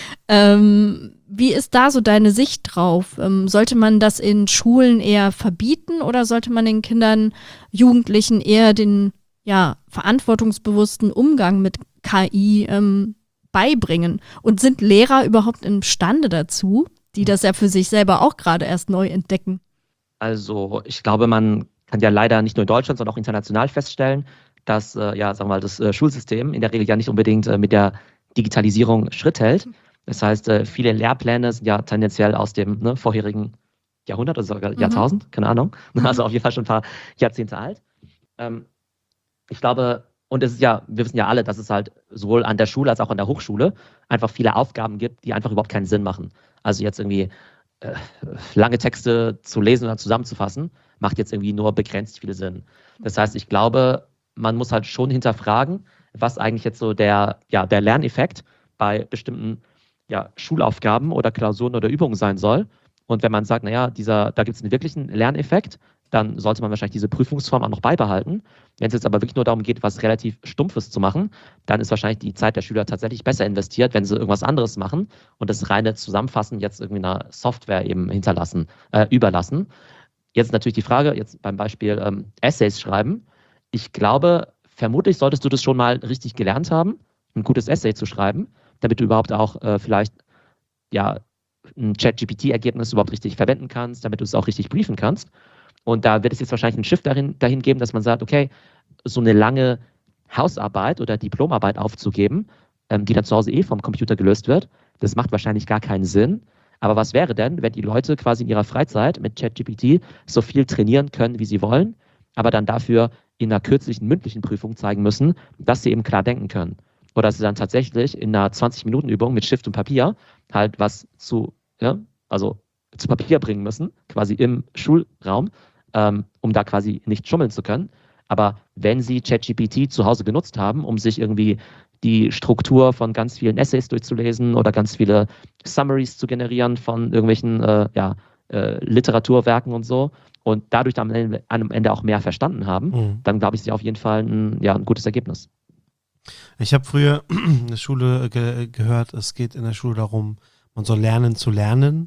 Wie ist da so deine Sicht drauf? Sollte man das in Schulen eher verbieten oder sollte man den Kindern, Jugendlichen eher den verantwortungsbewussten Umgang mit KI beibringen? Und sind Lehrer überhaupt imstande dazu, die das ja für sich selber auch gerade erst neu entdecken? Also ich glaube, man kann ja leider nicht nur in Deutschland, sondern auch international feststellen, dass das Schulsystem in der Regel ja nicht unbedingt mit der Digitalisierung Schritt hält. Das heißt, viele Lehrpläne sind ja tendenziell aus dem vorherigen Jahrhundert oder sogar Jahrtausend, keine Ahnung. Also auf jeden Fall schon ein paar Jahrzehnte alt. Ich glaube, und es ist ja, wir wissen ja alle, dass es halt sowohl an der Schule als auch an der Hochschule einfach viele Aufgaben gibt, die einfach überhaupt keinen Sinn machen. Also jetzt irgendwie lange Texte zu lesen oder zusammenzufassen, macht jetzt irgendwie nur begrenzt viel Sinn. Das heißt, ich glaube, man muss halt schon hinterfragen, was eigentlich jetzt so der Lerneffekt bei bestimmten Schulaufgaben oder Klausuren oder Übungen sein soll. Und wenn man sagt, da gibt es einen wirklichen Lerneffekt, dann sollte man wahrscheinlich diese Prüfungsform auch noch beibehalten. Wenn es jetzt aber wirklich nur darum geht, was relativ Stumpfes zu machen, dann ist wahrscheinlich die Zeit der Schüler tatsächlich besser investiert, wenn sie irgendwas anderes machen und das reine Zusammenfassen jetzt irgendwie einer Software eben überlassen. Jetzt natürlich die Frage, jetzt beim Beispiel Essays schreiben. Ich glaube, vermutlich solltest du das schon mal richtig gelernt haben, ein gutes Essay zu schreiben, damit du überhaupt auch vielleicht ein ChatGPT-Ergebnis überhaupt richtig verwenden kannst, damit du es auch richtig briefen kannst. Und da wird es jetzt wahrscheinlich einen Shift dahin geben, dass man sagt, okay, so eine lange Hausarbeit oder Diplomarbeit aufzugeben, die dann zu Hause vom Computer gelöst wird, das macht wahrscheinlich gar keinen Sinn. Aber was wäre denn, wenn die Leute quasi in ihrer Freizeit mit ChatGPT so viel trainieren können, wie sie wollen, aber dann dafür in einer kürzlichen mündlichen Prüfung zeigen müssen, dass sie eben klar denken können? Oder dass sie dann tatsächlich in einer 20-Minuten-Übung mit Stift und Papier halt was zu Papier bringen müssen, quasi im Schulraum, um da quasi nicht schummeln zu können. Aber wenn sie ChatGPT zu Hause genutzt haben, um sich irgendwie die Struktur von ganz vielen Essays durchzulesen oder ganz viele Summaries zu generieren von irgendwelchen Literaturwerken und so und dadurch am Ende auch mehr verstanden haben, dann glaube ich, ist ja auf jeden Fall ein gutes Ergebnis. Ich habe früher in der Schule gehört, es geht in der Schule darum, man soll lernen zu lernen.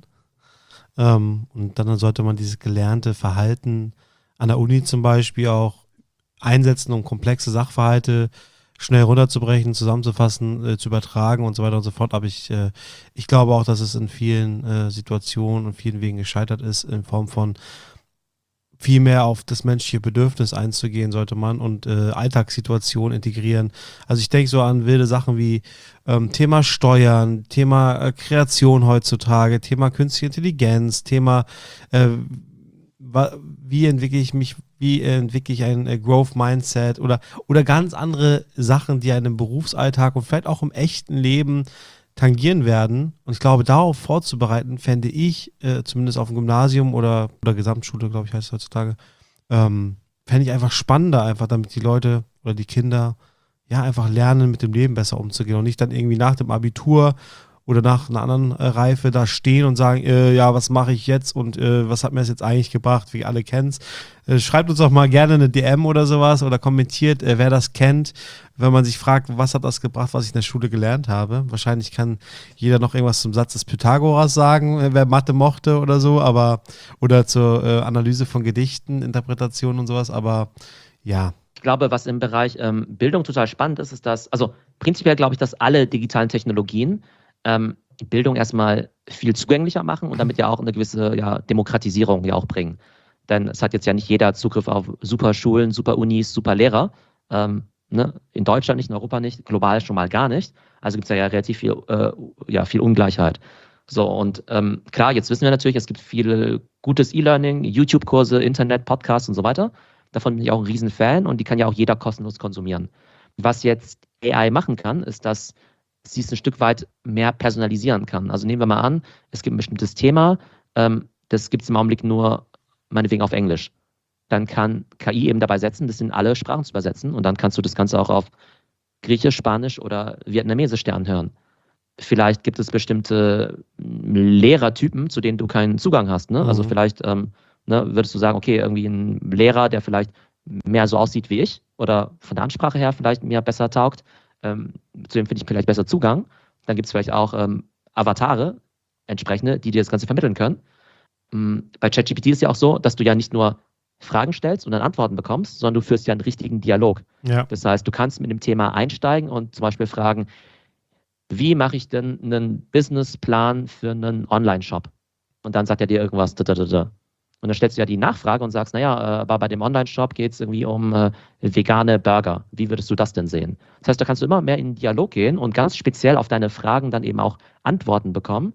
Und dann sollte man dieses gelernte Verhalten an der Uni zum Beispiel auch einsetzen, um komplexe Sachverhalte schnell runterzubrechen, zusammenzufassen, zu übertragen und so weiter und so fort. Aber ich glaube auch, dass es in vielen Situationen und vielen Wegen gescheitert ist, in Form von viel mehr auf das menschliche Bedürfnis einzugehen sollte man und Alltagssituationen integrieren. Also ich denke so an wilde Sachen wie Thema Steuern, Thema Kreation heutzutage, Thema künstliche Intelligenz, Thema wie entwickle ich ein Growth Mindset oder ganz andere Sachen, die einen im Berufsalltag und vielleicht auch im echten Leben tangieren werden. Und ich glaube, darauf vorzubereiten, fände ich, zumindest auf dem Gymnasium oder Gesamtschule, glaube ich, heißt es heutzutage, fände ich einfach spannender, einfach damit die Leute oder die Kinder einfach lernen, mit dem Leben besser umzugehen und nicht dann irgendwie nach dem Abitur oder nach einer anderen Reife da stehen und sagen, was mache ich jetzt und was hat mir das jetzt eigentlich gebracht, wie ihr alle kennt. Schreibt uns doch mal gerne eine DM oder sowas oder kommentiert, wer das kennt, wenn man sich fragt, was hat das gebracht, was ich in der Schule gelernt habe. Wahrscheinlich kann jeder noch irgendwas zum Satz des Pythagoras sagen, wer Mathe mochte oder so, oder zur Analyse von Gedichten, Interpretation und sowas, aber ja. Ich glaube, was im Bereich Bildung total spannend ist, ist, dass, also prinzipiell glaube ich, dass alle digitalen Technologien Bildung erstmal viel zugänglicher machen und damit ja auch eine gewisse Demokratisierung auch bringen. Denn es hat jetzt ja nicht jeder Zugriff auf super Schulen, super Unis, super Lehrer. In Deutschland nicht, in Europa nicht, global schon mal gar nicht. Also gibt es ja relativ viel Ungleichheit. So, und klar, jetzt wissen wir natürlich, es gibt viel gutes E-Learning, YouTube-Kurse, Internet, Podcasts und so weiter. Davon bin ich auch ein Riesenfan und die kann ja auch jeder kostenlos konsumieren. Was jetzt AI machen kann, ist, dass sie es ein Stück weit mehr personalisieren kann. Also nehmen wir mal an, es gibt ein bestimmtes Thema, das das gibt es im Augenblick nur meinetwegen auf Englisch. Dann kann KI eben dabei setzen, das in alle Sprachen zu übersetzen und dann kannst du das Ganze auch auf Griechisch, Spanisch oder Vietnamesisch dir anhören. Vielleicht gibt es bestimmte Lehrertypen, zu denen du keinen Zugang hast. Ne? Also vielleicht würdest du sagen, okay, irgendwie ein Lehrer, der vielleicht mehr so aussieht wie ich oder von der Ansprache her vielleicht mir besser taugt, zu dem finde ich vielleicht besser Zugang. Dann gibt es vielleicht auch Avatare, entsprechende, die dir das Ganze vermitteln können. Bei ChatGPT ist ja auch so, dass du ja nicht nur Fragen stellst und dann Antworten bekommst, sondern du führst ja einen richtigen Dialog. Ja. Das heißt, du kannst mit dem Thema einsteigen und zum Beispiel fragen, wie mache ich denn einen Businessplan für einen Online-Shop? Und dann sagt er dir irgendwas. Und dann stellst du ja die Nachfrage und sagst, naja, aber bei dem Online-Shop geht es irgendwie um vegane Burger. Wie würdest du das denn sehen? Das heißt, da kannst du immer mehr in den Dialog gehen und ganz speziell auf deine Fragen dann eben auch Antworten bekommen.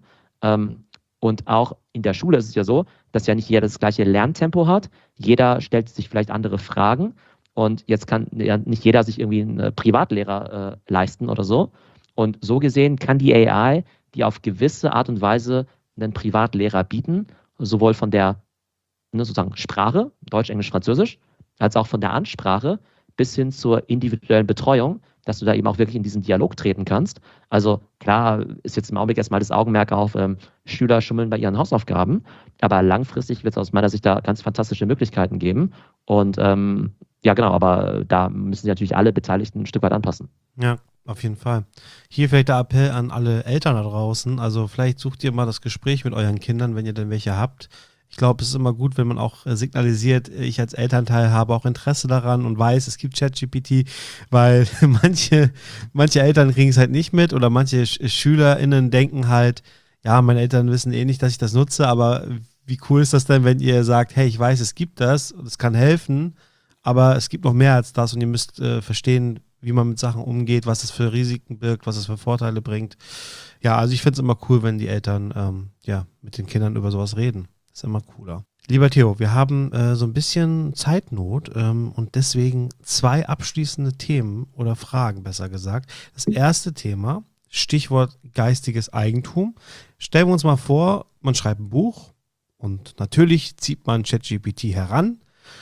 Und auch in der Schule ist es ja so, dass ja nicht jeder das gleiche Lerntempo hat. Jeder stellt sich vielleicht andere Fragen. Und jetzt kann ja nicht jeder sich irgendwie einen Privatlehrer leisten oder so. Und so gesehen kann die AI die auf gewisse Art und Weise einen Privatlehrer bieten, sowohl von der sozusagen Sprache, Deutsch, Englisch, Französisch, als auch von der Ansprache bis hin zur individuellen Betreuung, dass du da eben auch wirklich in diesen Dialog treten kannst. Also klar ist jetzt im Augenblick erstmal das Augenmerk auf Schüler schummeln bei ihren Hausaufgaben, aber langfristig wird es aus meiner Sicht da ganz fantastische Möglichkeiten geben. Und ja genau, aber da müssen sich natürlich alle Beteiligten ein Stück weit anpassen. Ja, auf jeden Fall. Hier vielleicht der Appell an alle Eltern da draußen. Also vielleicht sucht ihr mal das Gespräch mit euren Kindern, wenn ihr denn welche habt. Ich glaube, es ist immer gut, wenn man auch signalisiert, ich als Elternteil habe auch Interesse daran und weiß, es gibt ChatGPT, weil manche Eltern kriegen es halt nicht mit oder manche SchülerInnen denken halt, ja, meine Eltern wissen eh nicht, dass ich das nutze, aber wie cool ist das denn, wenn ihr sagt, hey, ich weiß, es gibt das und es kann helfen, aber es gibt noch mehr als das und ihr müsst verstehen, wie man mit Sachen umgeht, was es für Risiken birgt, was es für Vorteile bringt. Ja, also ich finde es immer cool, wenn die Eltern mit den Kindern über sowas reden. Ist immer cooler. Lieber Theo, wir haben so ein bisschen Zeitnot und deswegen 2 abschließende Themen oder Fragen, besser gesagt. Das erste Thema, Stichwort geistiges Eigentum. Stellen wir uns mal vor, man schreibt ein Buch und natürlich zieht man ChatGPT heran,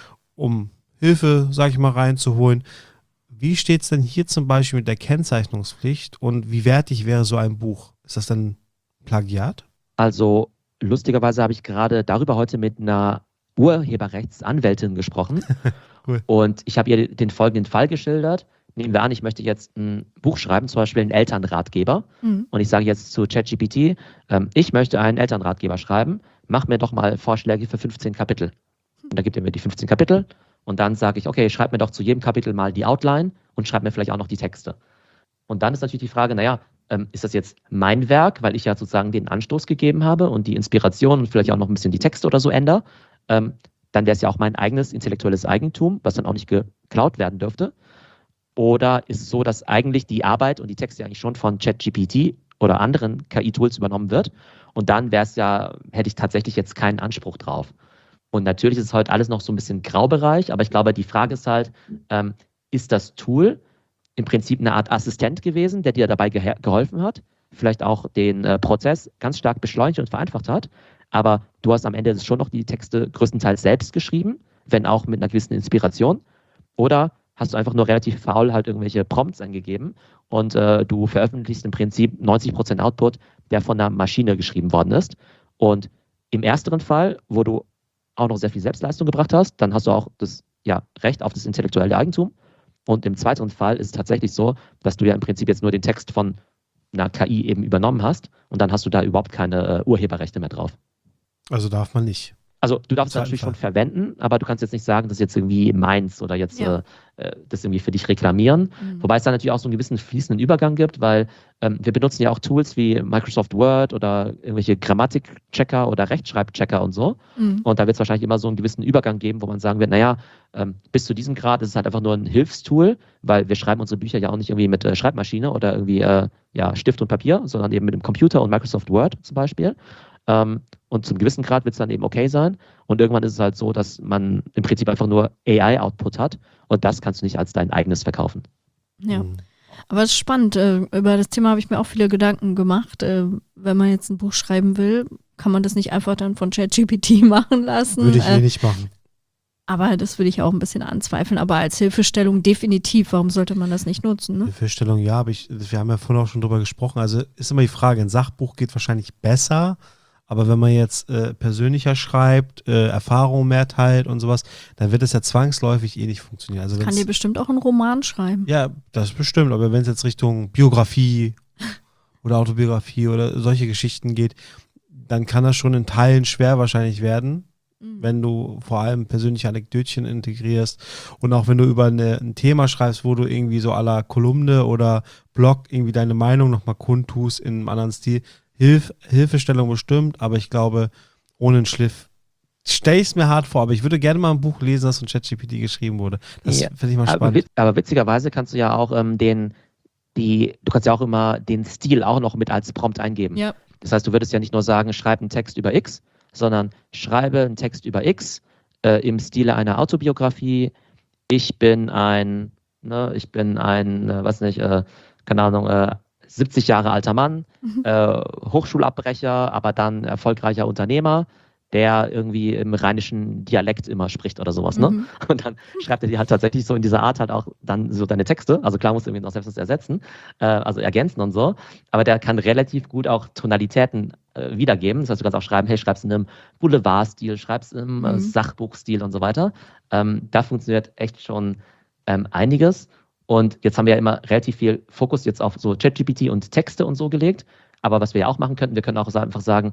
um Hilfe, sag ich mal, reinzuholen. Wie steht es denn hier zum Beispiel mit der Kennzeichnungspflicht und wie wertig wäre so ein Buch? Ist das dann Plagiat? Also lustigerweise habe ich gerade darüber heute mit einer Urheberrechtsanwältin gesprochen. Cool. Und ich habe ihr den folgenden Fall geschildert. Nehmen wir an, ich möchte jetzt ein Buch schreiben, zum Beispiel einen Elternratgeber. Und ich sage jetzt zu ChatGPT, ich möchte einen Elternratgeber schreiben, mach mir doch mal Vorschläge für 15 Kapitel. Und dann gibt er mir die 15 Kapitel. Und dann sage ich, okay, schreib mir doch zu jedem Kapitel mal die Outline und schreib mir vielleicht auch noch die Texte. Und dann ist natürlich die Frage, naja, ist das jetzt mein Werk, weil ich ja sozusagen den Anstoß gegeben habe und die Inspiration und vielleicht auch noch ein bisschen die Texte oder so ändere, dann wäre es ja auch mein eigenes intellektuelles Eigentum, was dann auch nicht geklaut werden dürfte. Oder ist es so, dass eigentlich die Arbeit und die Texte eigentlich schon von ChatGPT oder anderen KI-Tools übernommen wird und dann hätte ich tatsächlich jetzt keinen Anspruch drauf. Und natürlich ist es heute alles noch so ein bisschen Graubereich, aber ich glaube, die Frage ist halt, ist das Tool im Prinzip eine Art Assistent gewesen, der dir dabei geholfen hat, vielleicht auch den Prozess ganz stark beschleunigt und vereinfacht hat, aber du hast am Ende schon noch die Texte größtenteils selbst geschrieben, wenn auch mit einer gewissen Inspiration, oder hast du einfach nur relativ faul halt irgendwelche Prompts eingegeben und du veröffentlichst im Prinzip 90% Output, der von einer Maschine geschrieben worden ist. Und im ersteren Fall, wo du auch noch sehr viel Selbstleistung gebracht hast, dann hast du auch das Recht auf das intellektuelle Eigentum. Und im zweiten Fall ist es tatsächlich so, dass du ja im Prinzip jetzt nur den Text von einer KI eben übernommen hast und dann hast du da überhaupt keine Urheberrechte mehr drauf. Also darf man nicht. Also du darfst es natürlich schon verwenden, aber du kannst jetzt nicht sagen, das ist jetzt irgendwie meins oder jetzt das irgendwie für dich reklamieren. Wobei es da natürlich auch so einen gewissen fließenden Übergang gibt, weil wir benutzen ja auch Tools wie Microsoft Word oder irgendwelche Grammatikchecker oder Rechtschreibchecker und so. Und da wird es wahrscheinlich immer so einen gewissen Übergang geben, wo man sagen wird, naja, bis zu diesem Grad ist es halt einfach nur ein Hilfstool, weil wir schreiben unsere Bücher ja auch nicht irgendwie mit Schreibmaschine oder irgendwie Stift und Papier, sondern eben mit dem Computer und Microsoft Word zum Beispiel. Und zum gewissen Grad wird es dann eben okay sein. Und irgendwann ist es halt so, dass man im Prinzip einfach nur AI-Output hat. Und das kannst du nicht als dein eigenes verkaufen. Ja, aber es ist spannend. Über das Thema habe ich mir auch viele Gedanken gemacht. Wenn man jetzt ein Buch schreiben will, kann man das nicht einfach dann von ChatGPT machen lassen? Würde ich nicht machen. Aber das würde ich auch ein bisschen anzweifeln. Aber als Hilfestellung definitiv. Warum sollte man das nicht nutzen? Ne? Hilfestellung, ja, aber wir haben ja vorhin auch schon drüber gesprochen. Also ist immer die Frage, ein Sachbuch geht wahrscheinlich besser, aber wenn man jetzt persönlicher schreibt, Erfahrungen mehr teilt und sowas, dann wird es ja zwangsläufig nicht funktionieren. Also kann dir bestimmt auch einen Roman schreiben. Ja, das bestimmt. Aber wenn es jetzt Richtung Biografie oder Autobiografie oder solche Geschichten geht, dann kann das schon in Teilen schwer wahrscheinlich werden. Wenn du vor allem persönliche Anekdötchen integrierst und auch wenn du über ein Thema schreibst, wo du irgendwie so à la Kolumne oder Blog irgendwie deine Meinung nochmal kundtust in einem anderen Stil. Hilfestellung bestimmt, aber ich glaube, ohne einen Schliff stelle ich es mir hart vor, aber ich würde gerne mal ein Buch lesen, das von ChatGPT geschrieben wurde. Das finde ich mal spannend. Aber witzigerweise kannst du ja auch du kannst ja auch immer den Stil auch noch mit als Prompt eingeben. Ja. Das heißt, du würdest ja nicht nur sagen, schreib einen Text über X, sondern schreibe einen Text über X im Stile einer Autobiografie. Ich bin ein, keine Ahnung, 70 Jahre alter Mann, Hochschulabbrecher, aber dann erfolgreicher Unternehmer, der irgendwie im rheinischen Dialekt immer spricht oder sowas, ne? Und dann schreibt er dir halt tatsächlich so in dieser Art halt auch dann so deine Texte. Also klar musst du irgendwie noch selbst was ersetzen, also ergänzen und so. Aber der kann relativ gut auch Tonalitäten wiedergeben. Das heißt, du kannst auch schreiben, hey, schreib's in einem Boulevardstil, schreib's im Sachbuchstil und so weiter. Da funktioniert echt schon einiges. Und jetzt haben wir ja immer relativ viel Fokus jetzt auf so ChatGPT und Texte und so gelegt. Aber was wir ja auch machen könnten, wir können auch einfach sagen,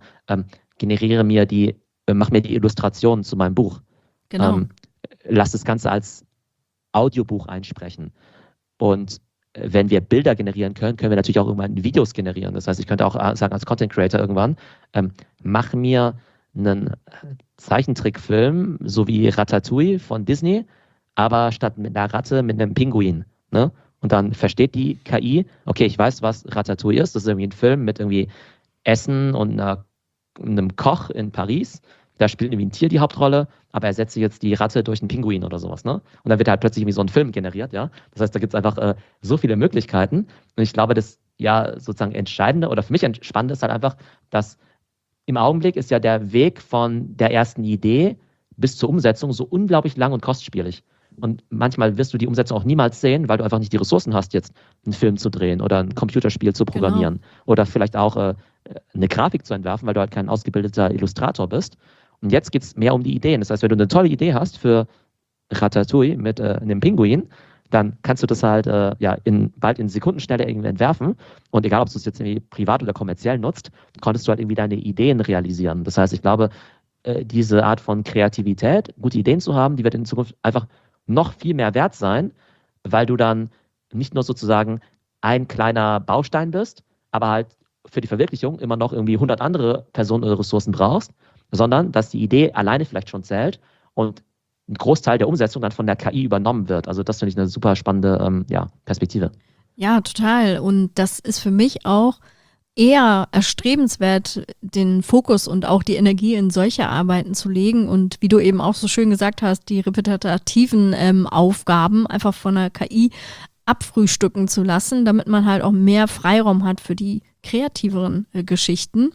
mach mir die Illustrationen zu meinem Buch. Genau. Lass das Ganze als Audiobuch einsprechen. Und wenn wir Bilder generieren können, können wir natürlich auch irgendwann Videos generieren. Das heißt, ich könnte auch sagen, als Content Creator irgendwann, mach mir einen Zeichentrickfilm, so wie Ratatouille von Disney, aber statt mit einer Ratte mit einem Pinguin. Ne? Und dann versteht die KI, okay, ich weiß, was Ratatouille ist. Das ist irgendwie ein Film mit irgendwie Essen und einem Koch in Paris. Da spielt irgendwie ein Tier die Hauptrolle, aber ersetze jetzt die Ratte durch einen Pinguin oder sowas. Ne? Und dann wird halt plötzlich irgendwie so ein Film generiert. Ja? Das heißt, da gibt es einfach so viele Möglichkeiten. Und ich glaube, das ja sozusagen Entscheidende oder für mich Spannende ist halt einfach, dass im Augenblick ist ja der Weg von der ersten Idee bis zur Umsetzung so unglaublich lang und kostspielig. Und manchmal wirst du die Umsetzung auch niemals sehen, weil du einfach nicht die Ressourcen hast, jetzt einen Film zu drehen oder ein Computerspiel zu programmieren oder vielleicht auch eine Grafik zu entwerfen, weil du halt kein ausgebildeter Illustrator bist. Und jetzt geht es mehr um die Ideen. Das heißt, wenn du eine tolle Idee hast für Ratatouille mit einem Pinguin, dann kannst du das halt bald in Sekundenschnelle irgendwie entwerfen. Und egal, ob du es jetzt irgendwie privat oder kommerziell nutzt, konntest du halt irgendwie deine Ideen realisieren. Das heißt, ich glaube, diese Art von Kreativität, gute Ideen zu haben, die wird in Zukunft einfach noch viel mehr wert sein, weil du dann nicht nur sozusagen ein kleiner Baustein bist, aber halt für die Verwirklichung immer noch irgendwie 100 andere Personen oder Ressourcen brauchst, sondern dass die Idee alleine vielleicht schon zählt und ein Großteil der Umsetzung dann von der KI übernommen wird. Also das finde ich eine super spannende Perspektive. Ja, total. Und das ist für mich auch eher erstrebenswert, den Fokus und auch die Energie in solche Arbeiten zu legen und wie du eben auch so schön gesagt hast, die repetitiven Aufgaben einfach von der KI abfrühstücken zu lassen, damit man halt auch mehr Freiraum hat für die kreativeren Geschichten.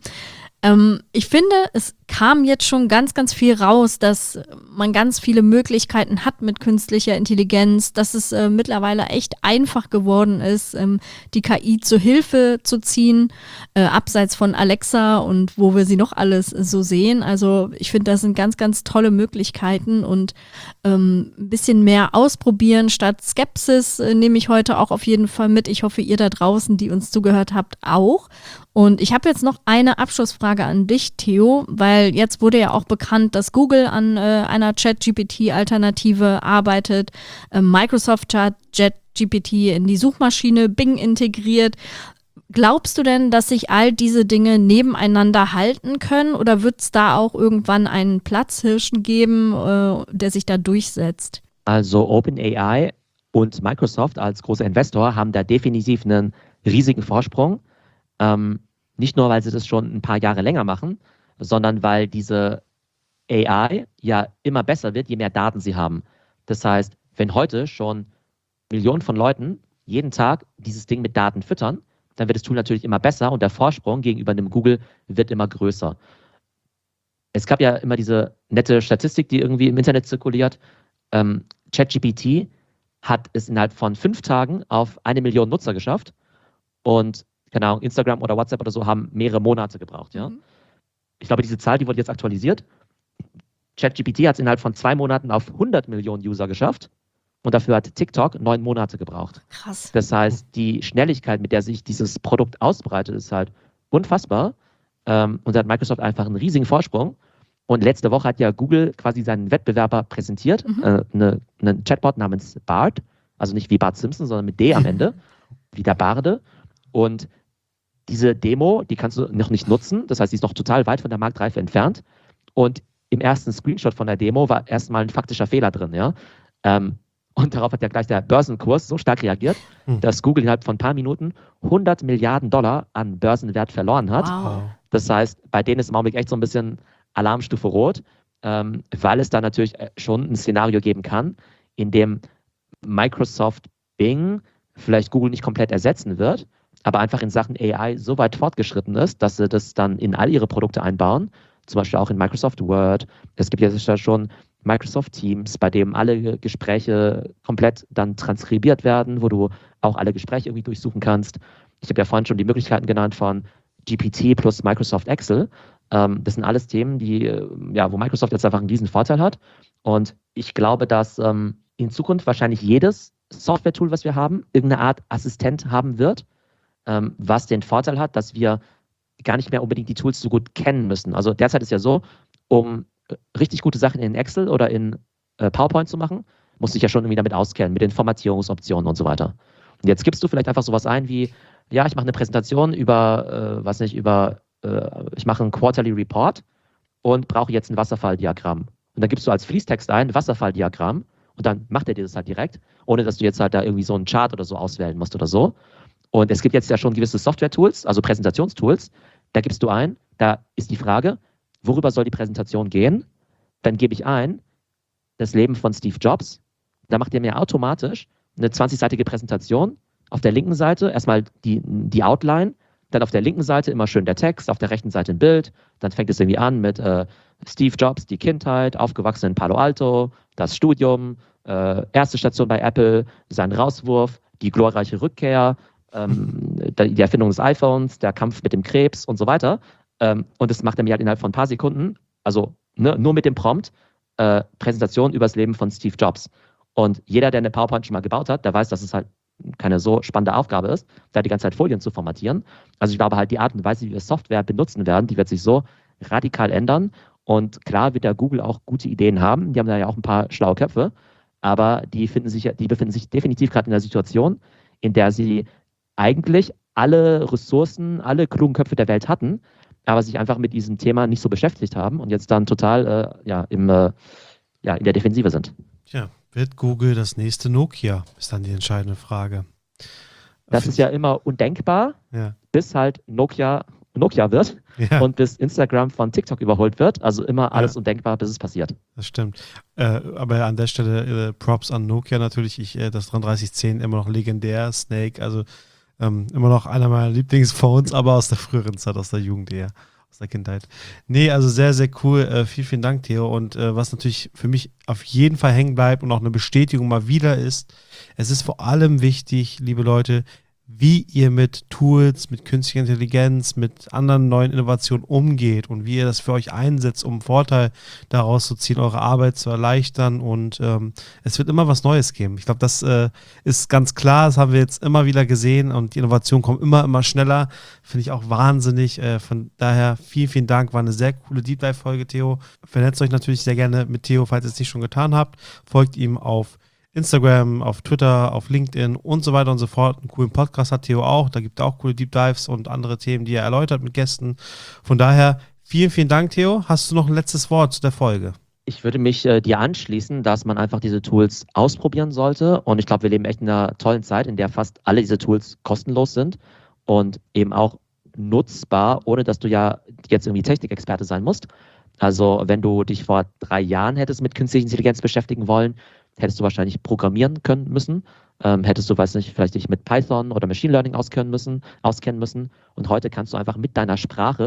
Ich finde, es kam jetzt schon ganz, ganz viel raus, dass man ganz viele Möglichkeiten hat mit künstlicher Intelligenz, dass es mittlerweile echt einfach geworden ist, die KI zu Hilfe zu ziehen, abseits von Alexa und wo wir sie noch alles so sehen. Also ich finde, das sind ganz, ganz tolle Möglichkeiten und ein bisschen mehr ausprobieren statt Skepsis nehme ich heute auch auf jeden Fall mit. Ich hoffe, ihr da draußen, die uns zugehört habt, auch. Und ich habe jetzt noch eine Abschlussfrage an dich, Theo, weil jetzt wurde ja auch bekannt, dass Google an einer ChatGPT-Alternative arbeitet. Microsoft hat ChatGPT in die Suchmaschine Bing integriert. Glaubst du denn, dass sich all diese Dinge nebeneinander halten können oder wird es da auch irgendwann einen Platzhirschen geben, der sich da durchsetzt? Also OpenAI und Microsoft als großer Investor haben da definitiv einen riesigen Vorsprung. Nicht nur, weil sie das schon ein paar Jahre länger machen, sondern weil diese AI ja immer besser wird, je mehr Daten sie haben. Das heißt, wenn heute schon Millionen von Leuten jeden Tag dieses Ding mit Daten füttern, dann wird das Tool natürlich immer besser und der Vorsprung gegenüber einem Google wird immer größer. es gab ja immer diese nette Statistik, die irgendwie im Internet zirkuliert. ChatGPT hat es innerhalb von 5 Tagen auf 1 Million Nutzer geschafft und keine Ahnung, Instagram oder WhatsApp oder so haben mehrere Monate gebraucht. Ja? Ich glaube, diese Zahl, die wurde jetzt aktualisiert. ChatGPT hat es innerhalb von 2 Monaten auf 100 Millionen User geschafft und dafür hat TikTok 9 Monate gebraucht. Krass. Das heißt, die Schnelligkeit, mit der sich dieses Produkt ausbreitet, ist halt unfassbar. Und da hat Microsoft einfach einen riesigen Vorsprung. Und letzte Woche hat ja Google quasi seinen Wettbewerber präsentiert, einen Chatbot namens Bard, also nicht wie Bart Simpson, sondern mit D am Ende, wie der Barde. Und diese Demo, die kannst du noch nicht nutzen, das heißt, die ist noch total weit von der Marktreife entfernt. Und im ersten Screenshot von der Demo war erstmal ein faktischer Fehler drin, ja. Und darauf hat ja gleich der Börsenkurs so stark reagiert, dass Google innerhalb von ein paar Minuten 100 Milliarden Dollar an Börsenwert verloren hat. Wow. Das heißt, bei denen ist im Augenblick echt so ein bisschen Alarmstufe rot, weil es da natürlich schon ein Szenario geben kann, in dem Microsoft Bing vielleicht Google nicht komplett ersetzen wird, aber einfach in Sachen AI so weit fortgeschritten ist, dass sie das dann in all ihre Produkte einbauen, zum Beispiel auch in Microsoft Word. Es gibt ja schon Microsoft Teams, bei dem alle Gespräche komplett dann transkribiert werden, wo du auch alle Gespräche irgendwie durchsuchen kannst. Ich habe ja vorhin schon die Möglichkeiten genannt von GPT plus Microsoft Excel. Das sind alles Themen, die, wo Microsoft jetzt einfach einen riesen Vorteil hat. Und ich glaube, dass in Zukunft wahrscheinlich jedes Software-Tool, was wir haben, irgendeine Art Assistent haben wird, was den Vorteil hat, dass wir gar nicht mehr unbedingt die Tools so gut kennen müssen. Also derzeit ist ja so, um richtig gute Sachen in Excel oder in PowerPoint zu machen, musst du dich ja schon irgendwie damit auskennen, mit den Formatierungsoptionen und so weiter. Und jetzt gibst du vielleicht einfach sowas ein wie, ja, ich mache eine Präsentation über, ich mache einen Quarterly Report und brauche jetzt ein Wasserfalldiagramm. Und dann gibst du als Fließtext ein, Wasserfalldiagramm, und dann macht er dir das halt direkt, ohne dass du jetzt halt da irgendwie so einen Chart oder so auswählen musst oder so. Und es gibt jetzt ja schon gewisse Software-Tools, also Präsentationstools, da gibst du ein, da ist die Frage, worüber soll die Präsentation gehen? Dann gebe ich ein, das Leben von Steve Jobs. Da macht er mir automatisch eine 20-seitige Präsentation. Auf der linken Seite erstmal die Outline, dann auf der linken Seite immer schön der Text, auf der rechten Seite ein Bild. Dann fängt es irgendwie an mit Steve Jobs, die Kindheit, aufgewachsen in Palo Alto, das Studium, erste Station bei Apple, sein Rauswurf, die glorreiche Rückkehr, die Erfindung des iPhones, der Kampf mit dem Krebs und so weiter. Und das macht er mir halt innerhalb von ein paar Sekunden, also nur mit dem Prompt, Präsentation über das Leben von Steve Jobs. Und jeder, der eine PowerPoint schon mal gebaut hat, der weiß, dass es halt keine so spannende Aufgabe ist, da die ganze Zeit Folien zu formatieren. Also ich glaube halt, die Art und Weise, wie wir Software benutzen werden, die wird sich so radikal ändern. Und klar wird da Google auch gute Ideen haben. Die haben da ja auch ein paar schlaue Köpfe. Aber die befinden sich definitiv gerade in der Situation, in der sie eigentlich alle Ressourcen, alle klugen Köpfe der Welt hatten, aber sich einfach mit diesem Thema nicht so beschäftigt haben und jetzt dann total in der Defensive sind. Tja, wird Google das nächste Nokia? Ist dann die entscheidende Frage. Das ist ja immer undenkbar, bis halt Nokia wird und bis Instagram von TikTok überholt wird. Also immer alles undenkbar, bis es passiert. Das stimmt. Aber an der Stelle Props an Nokia natürlich. Das 3310 immer noch legendär. Snake, also immer noch einer meiner Lieblingsphones, aber aus der früheren Zeit, aus der Jugend eher, aus der Kindheit. Nee, also sehr, sehr cool. Vielen Dank, Theo. Und was natürlich für mich auf jeden Fall hängen bleibt und auch eine Bestätigung mal wieder ist, es ist vor allem wichtig, liebe Leute, wie ihr mit Tools, mit künstlicher Intelligenz, mit anderen neuen Innovationen umgeht und wie ihr das für euch einsetzt, um einen Vorteil daraus zu ziehen, eure Arbeit zu erleichtern, und es wird immer was Neues geben. Ich glaube, das ist ganz klar, das haben wir jetzt immer wieder gesehen, und die Innovationen kommen immer schneller, finde ich auch wahnsinnig. Von daher vielen Dank, war eine sehr coole Deep Dive-Folge, Theo. Vernetzt euch natürlich sehr gerne mit Theo, falls ihr es nicht schon getan habt. Folgt ihm auf Instagram, auf Twitter, auf LinkedIn und so weiter und so fort. Einen coolen Podcast hat Theo auch. Da gibt es auch coole Deep Dives und andere Themen, die er erläutert mit Gästen. Von daher vielen Dank, Theo. Hast du noch ein letztes Wort zu der Folge? Ich würde mich dir anschließen, dass man einfach diese Tools ausprobieren sollte. Und ich glaube, wir leben echt in einer tollen Zeit, in der fast alle diese Tools kostenlos sind und eben auch nutzbar, ohne dass du ja jetzt irgendwie Technikexperte sein musst. Also wenn du dich vor 3 Jahren hättest mit künstlicher Intelligenz beschäftigen wollen, hättest du wahrscheinlich programmieren können müssen, hättest du, vielleicht dich mit Python oder Machine Learning auskennen müssen. Und heute kannst du einfach mit deiner Sprache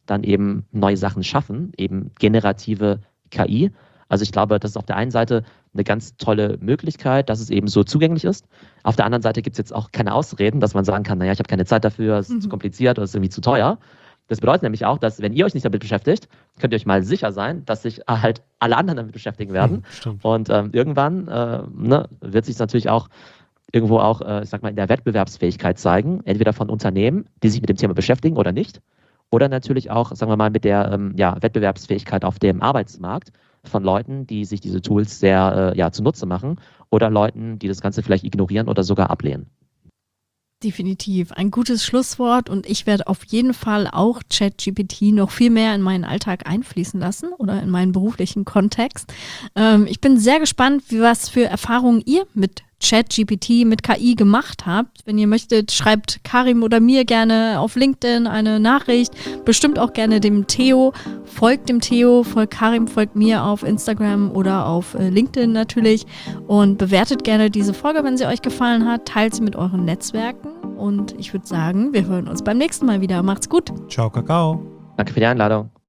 dann eben neue Sachen schaffen, eben generative KI. Also ich glaube, das ist auf der einen Seite eine ganz tolle Möglichkeit, dass es eben so zugänglich ist. Auf der anderen Seite gibt es jetzt auch keine Ausreden, dass man sagen kann, naja, ich habe keine Zeit dafür, es ist zu kompliziert oder es ist irgendwie zu teuer. Das bedeutet nämlich auch, dass wenn ihr euch nicht damit beschäftigt, könnt ihr euch mal sicher sein, dass sich halt alle anderen damit beschäftigen werden. Und irgendwann wird sich natürlich auch irgendwo auch, ich sag mal, in der Wettbewerbsfähigkeit zeigen, entweder von Unternehmen, die sich mit dem Thema beschäftigen oder nicht, oder natürlich auch, sagen wir mal, mit der Wettbewerbsfähigkeit auf dem Arbeitsmarkt von Leuten, die sich diese Tools sehr zunutze machen oder Leuten, die das Ganze vielleicht ignorieren oder sogar ablehnen. Definitiv. Ein gutes Schlusswort und ich werde auf jeden Fall auch ChatGPT noch viel mehr in meinen Alltag einfließen lassen oder in meinen beruflichen Kontext. Ich bin sehr gespannt, was für Erfahrungen ihr mit ChatGPT, mit KI gemacht habt. Wenn ihr möchtet, schreibt Karim oder mir gerne auf LinkedIn eine Nachricht. Bestimmt auch gerne dem Theo. Folgt dem Theo, folgt Karim, folgt mir auf Instagram oder auf LinkedIn natürlich. Und bewertet gerne diese Folge, wenn sie euch gefallen hat. Teilt sie mit euren Netzwerken. Und ich würde sagen, wir hören uns beim nächsten Mal wieder. Macht's gut. Ciao, Kakao. Danke für die Einladung.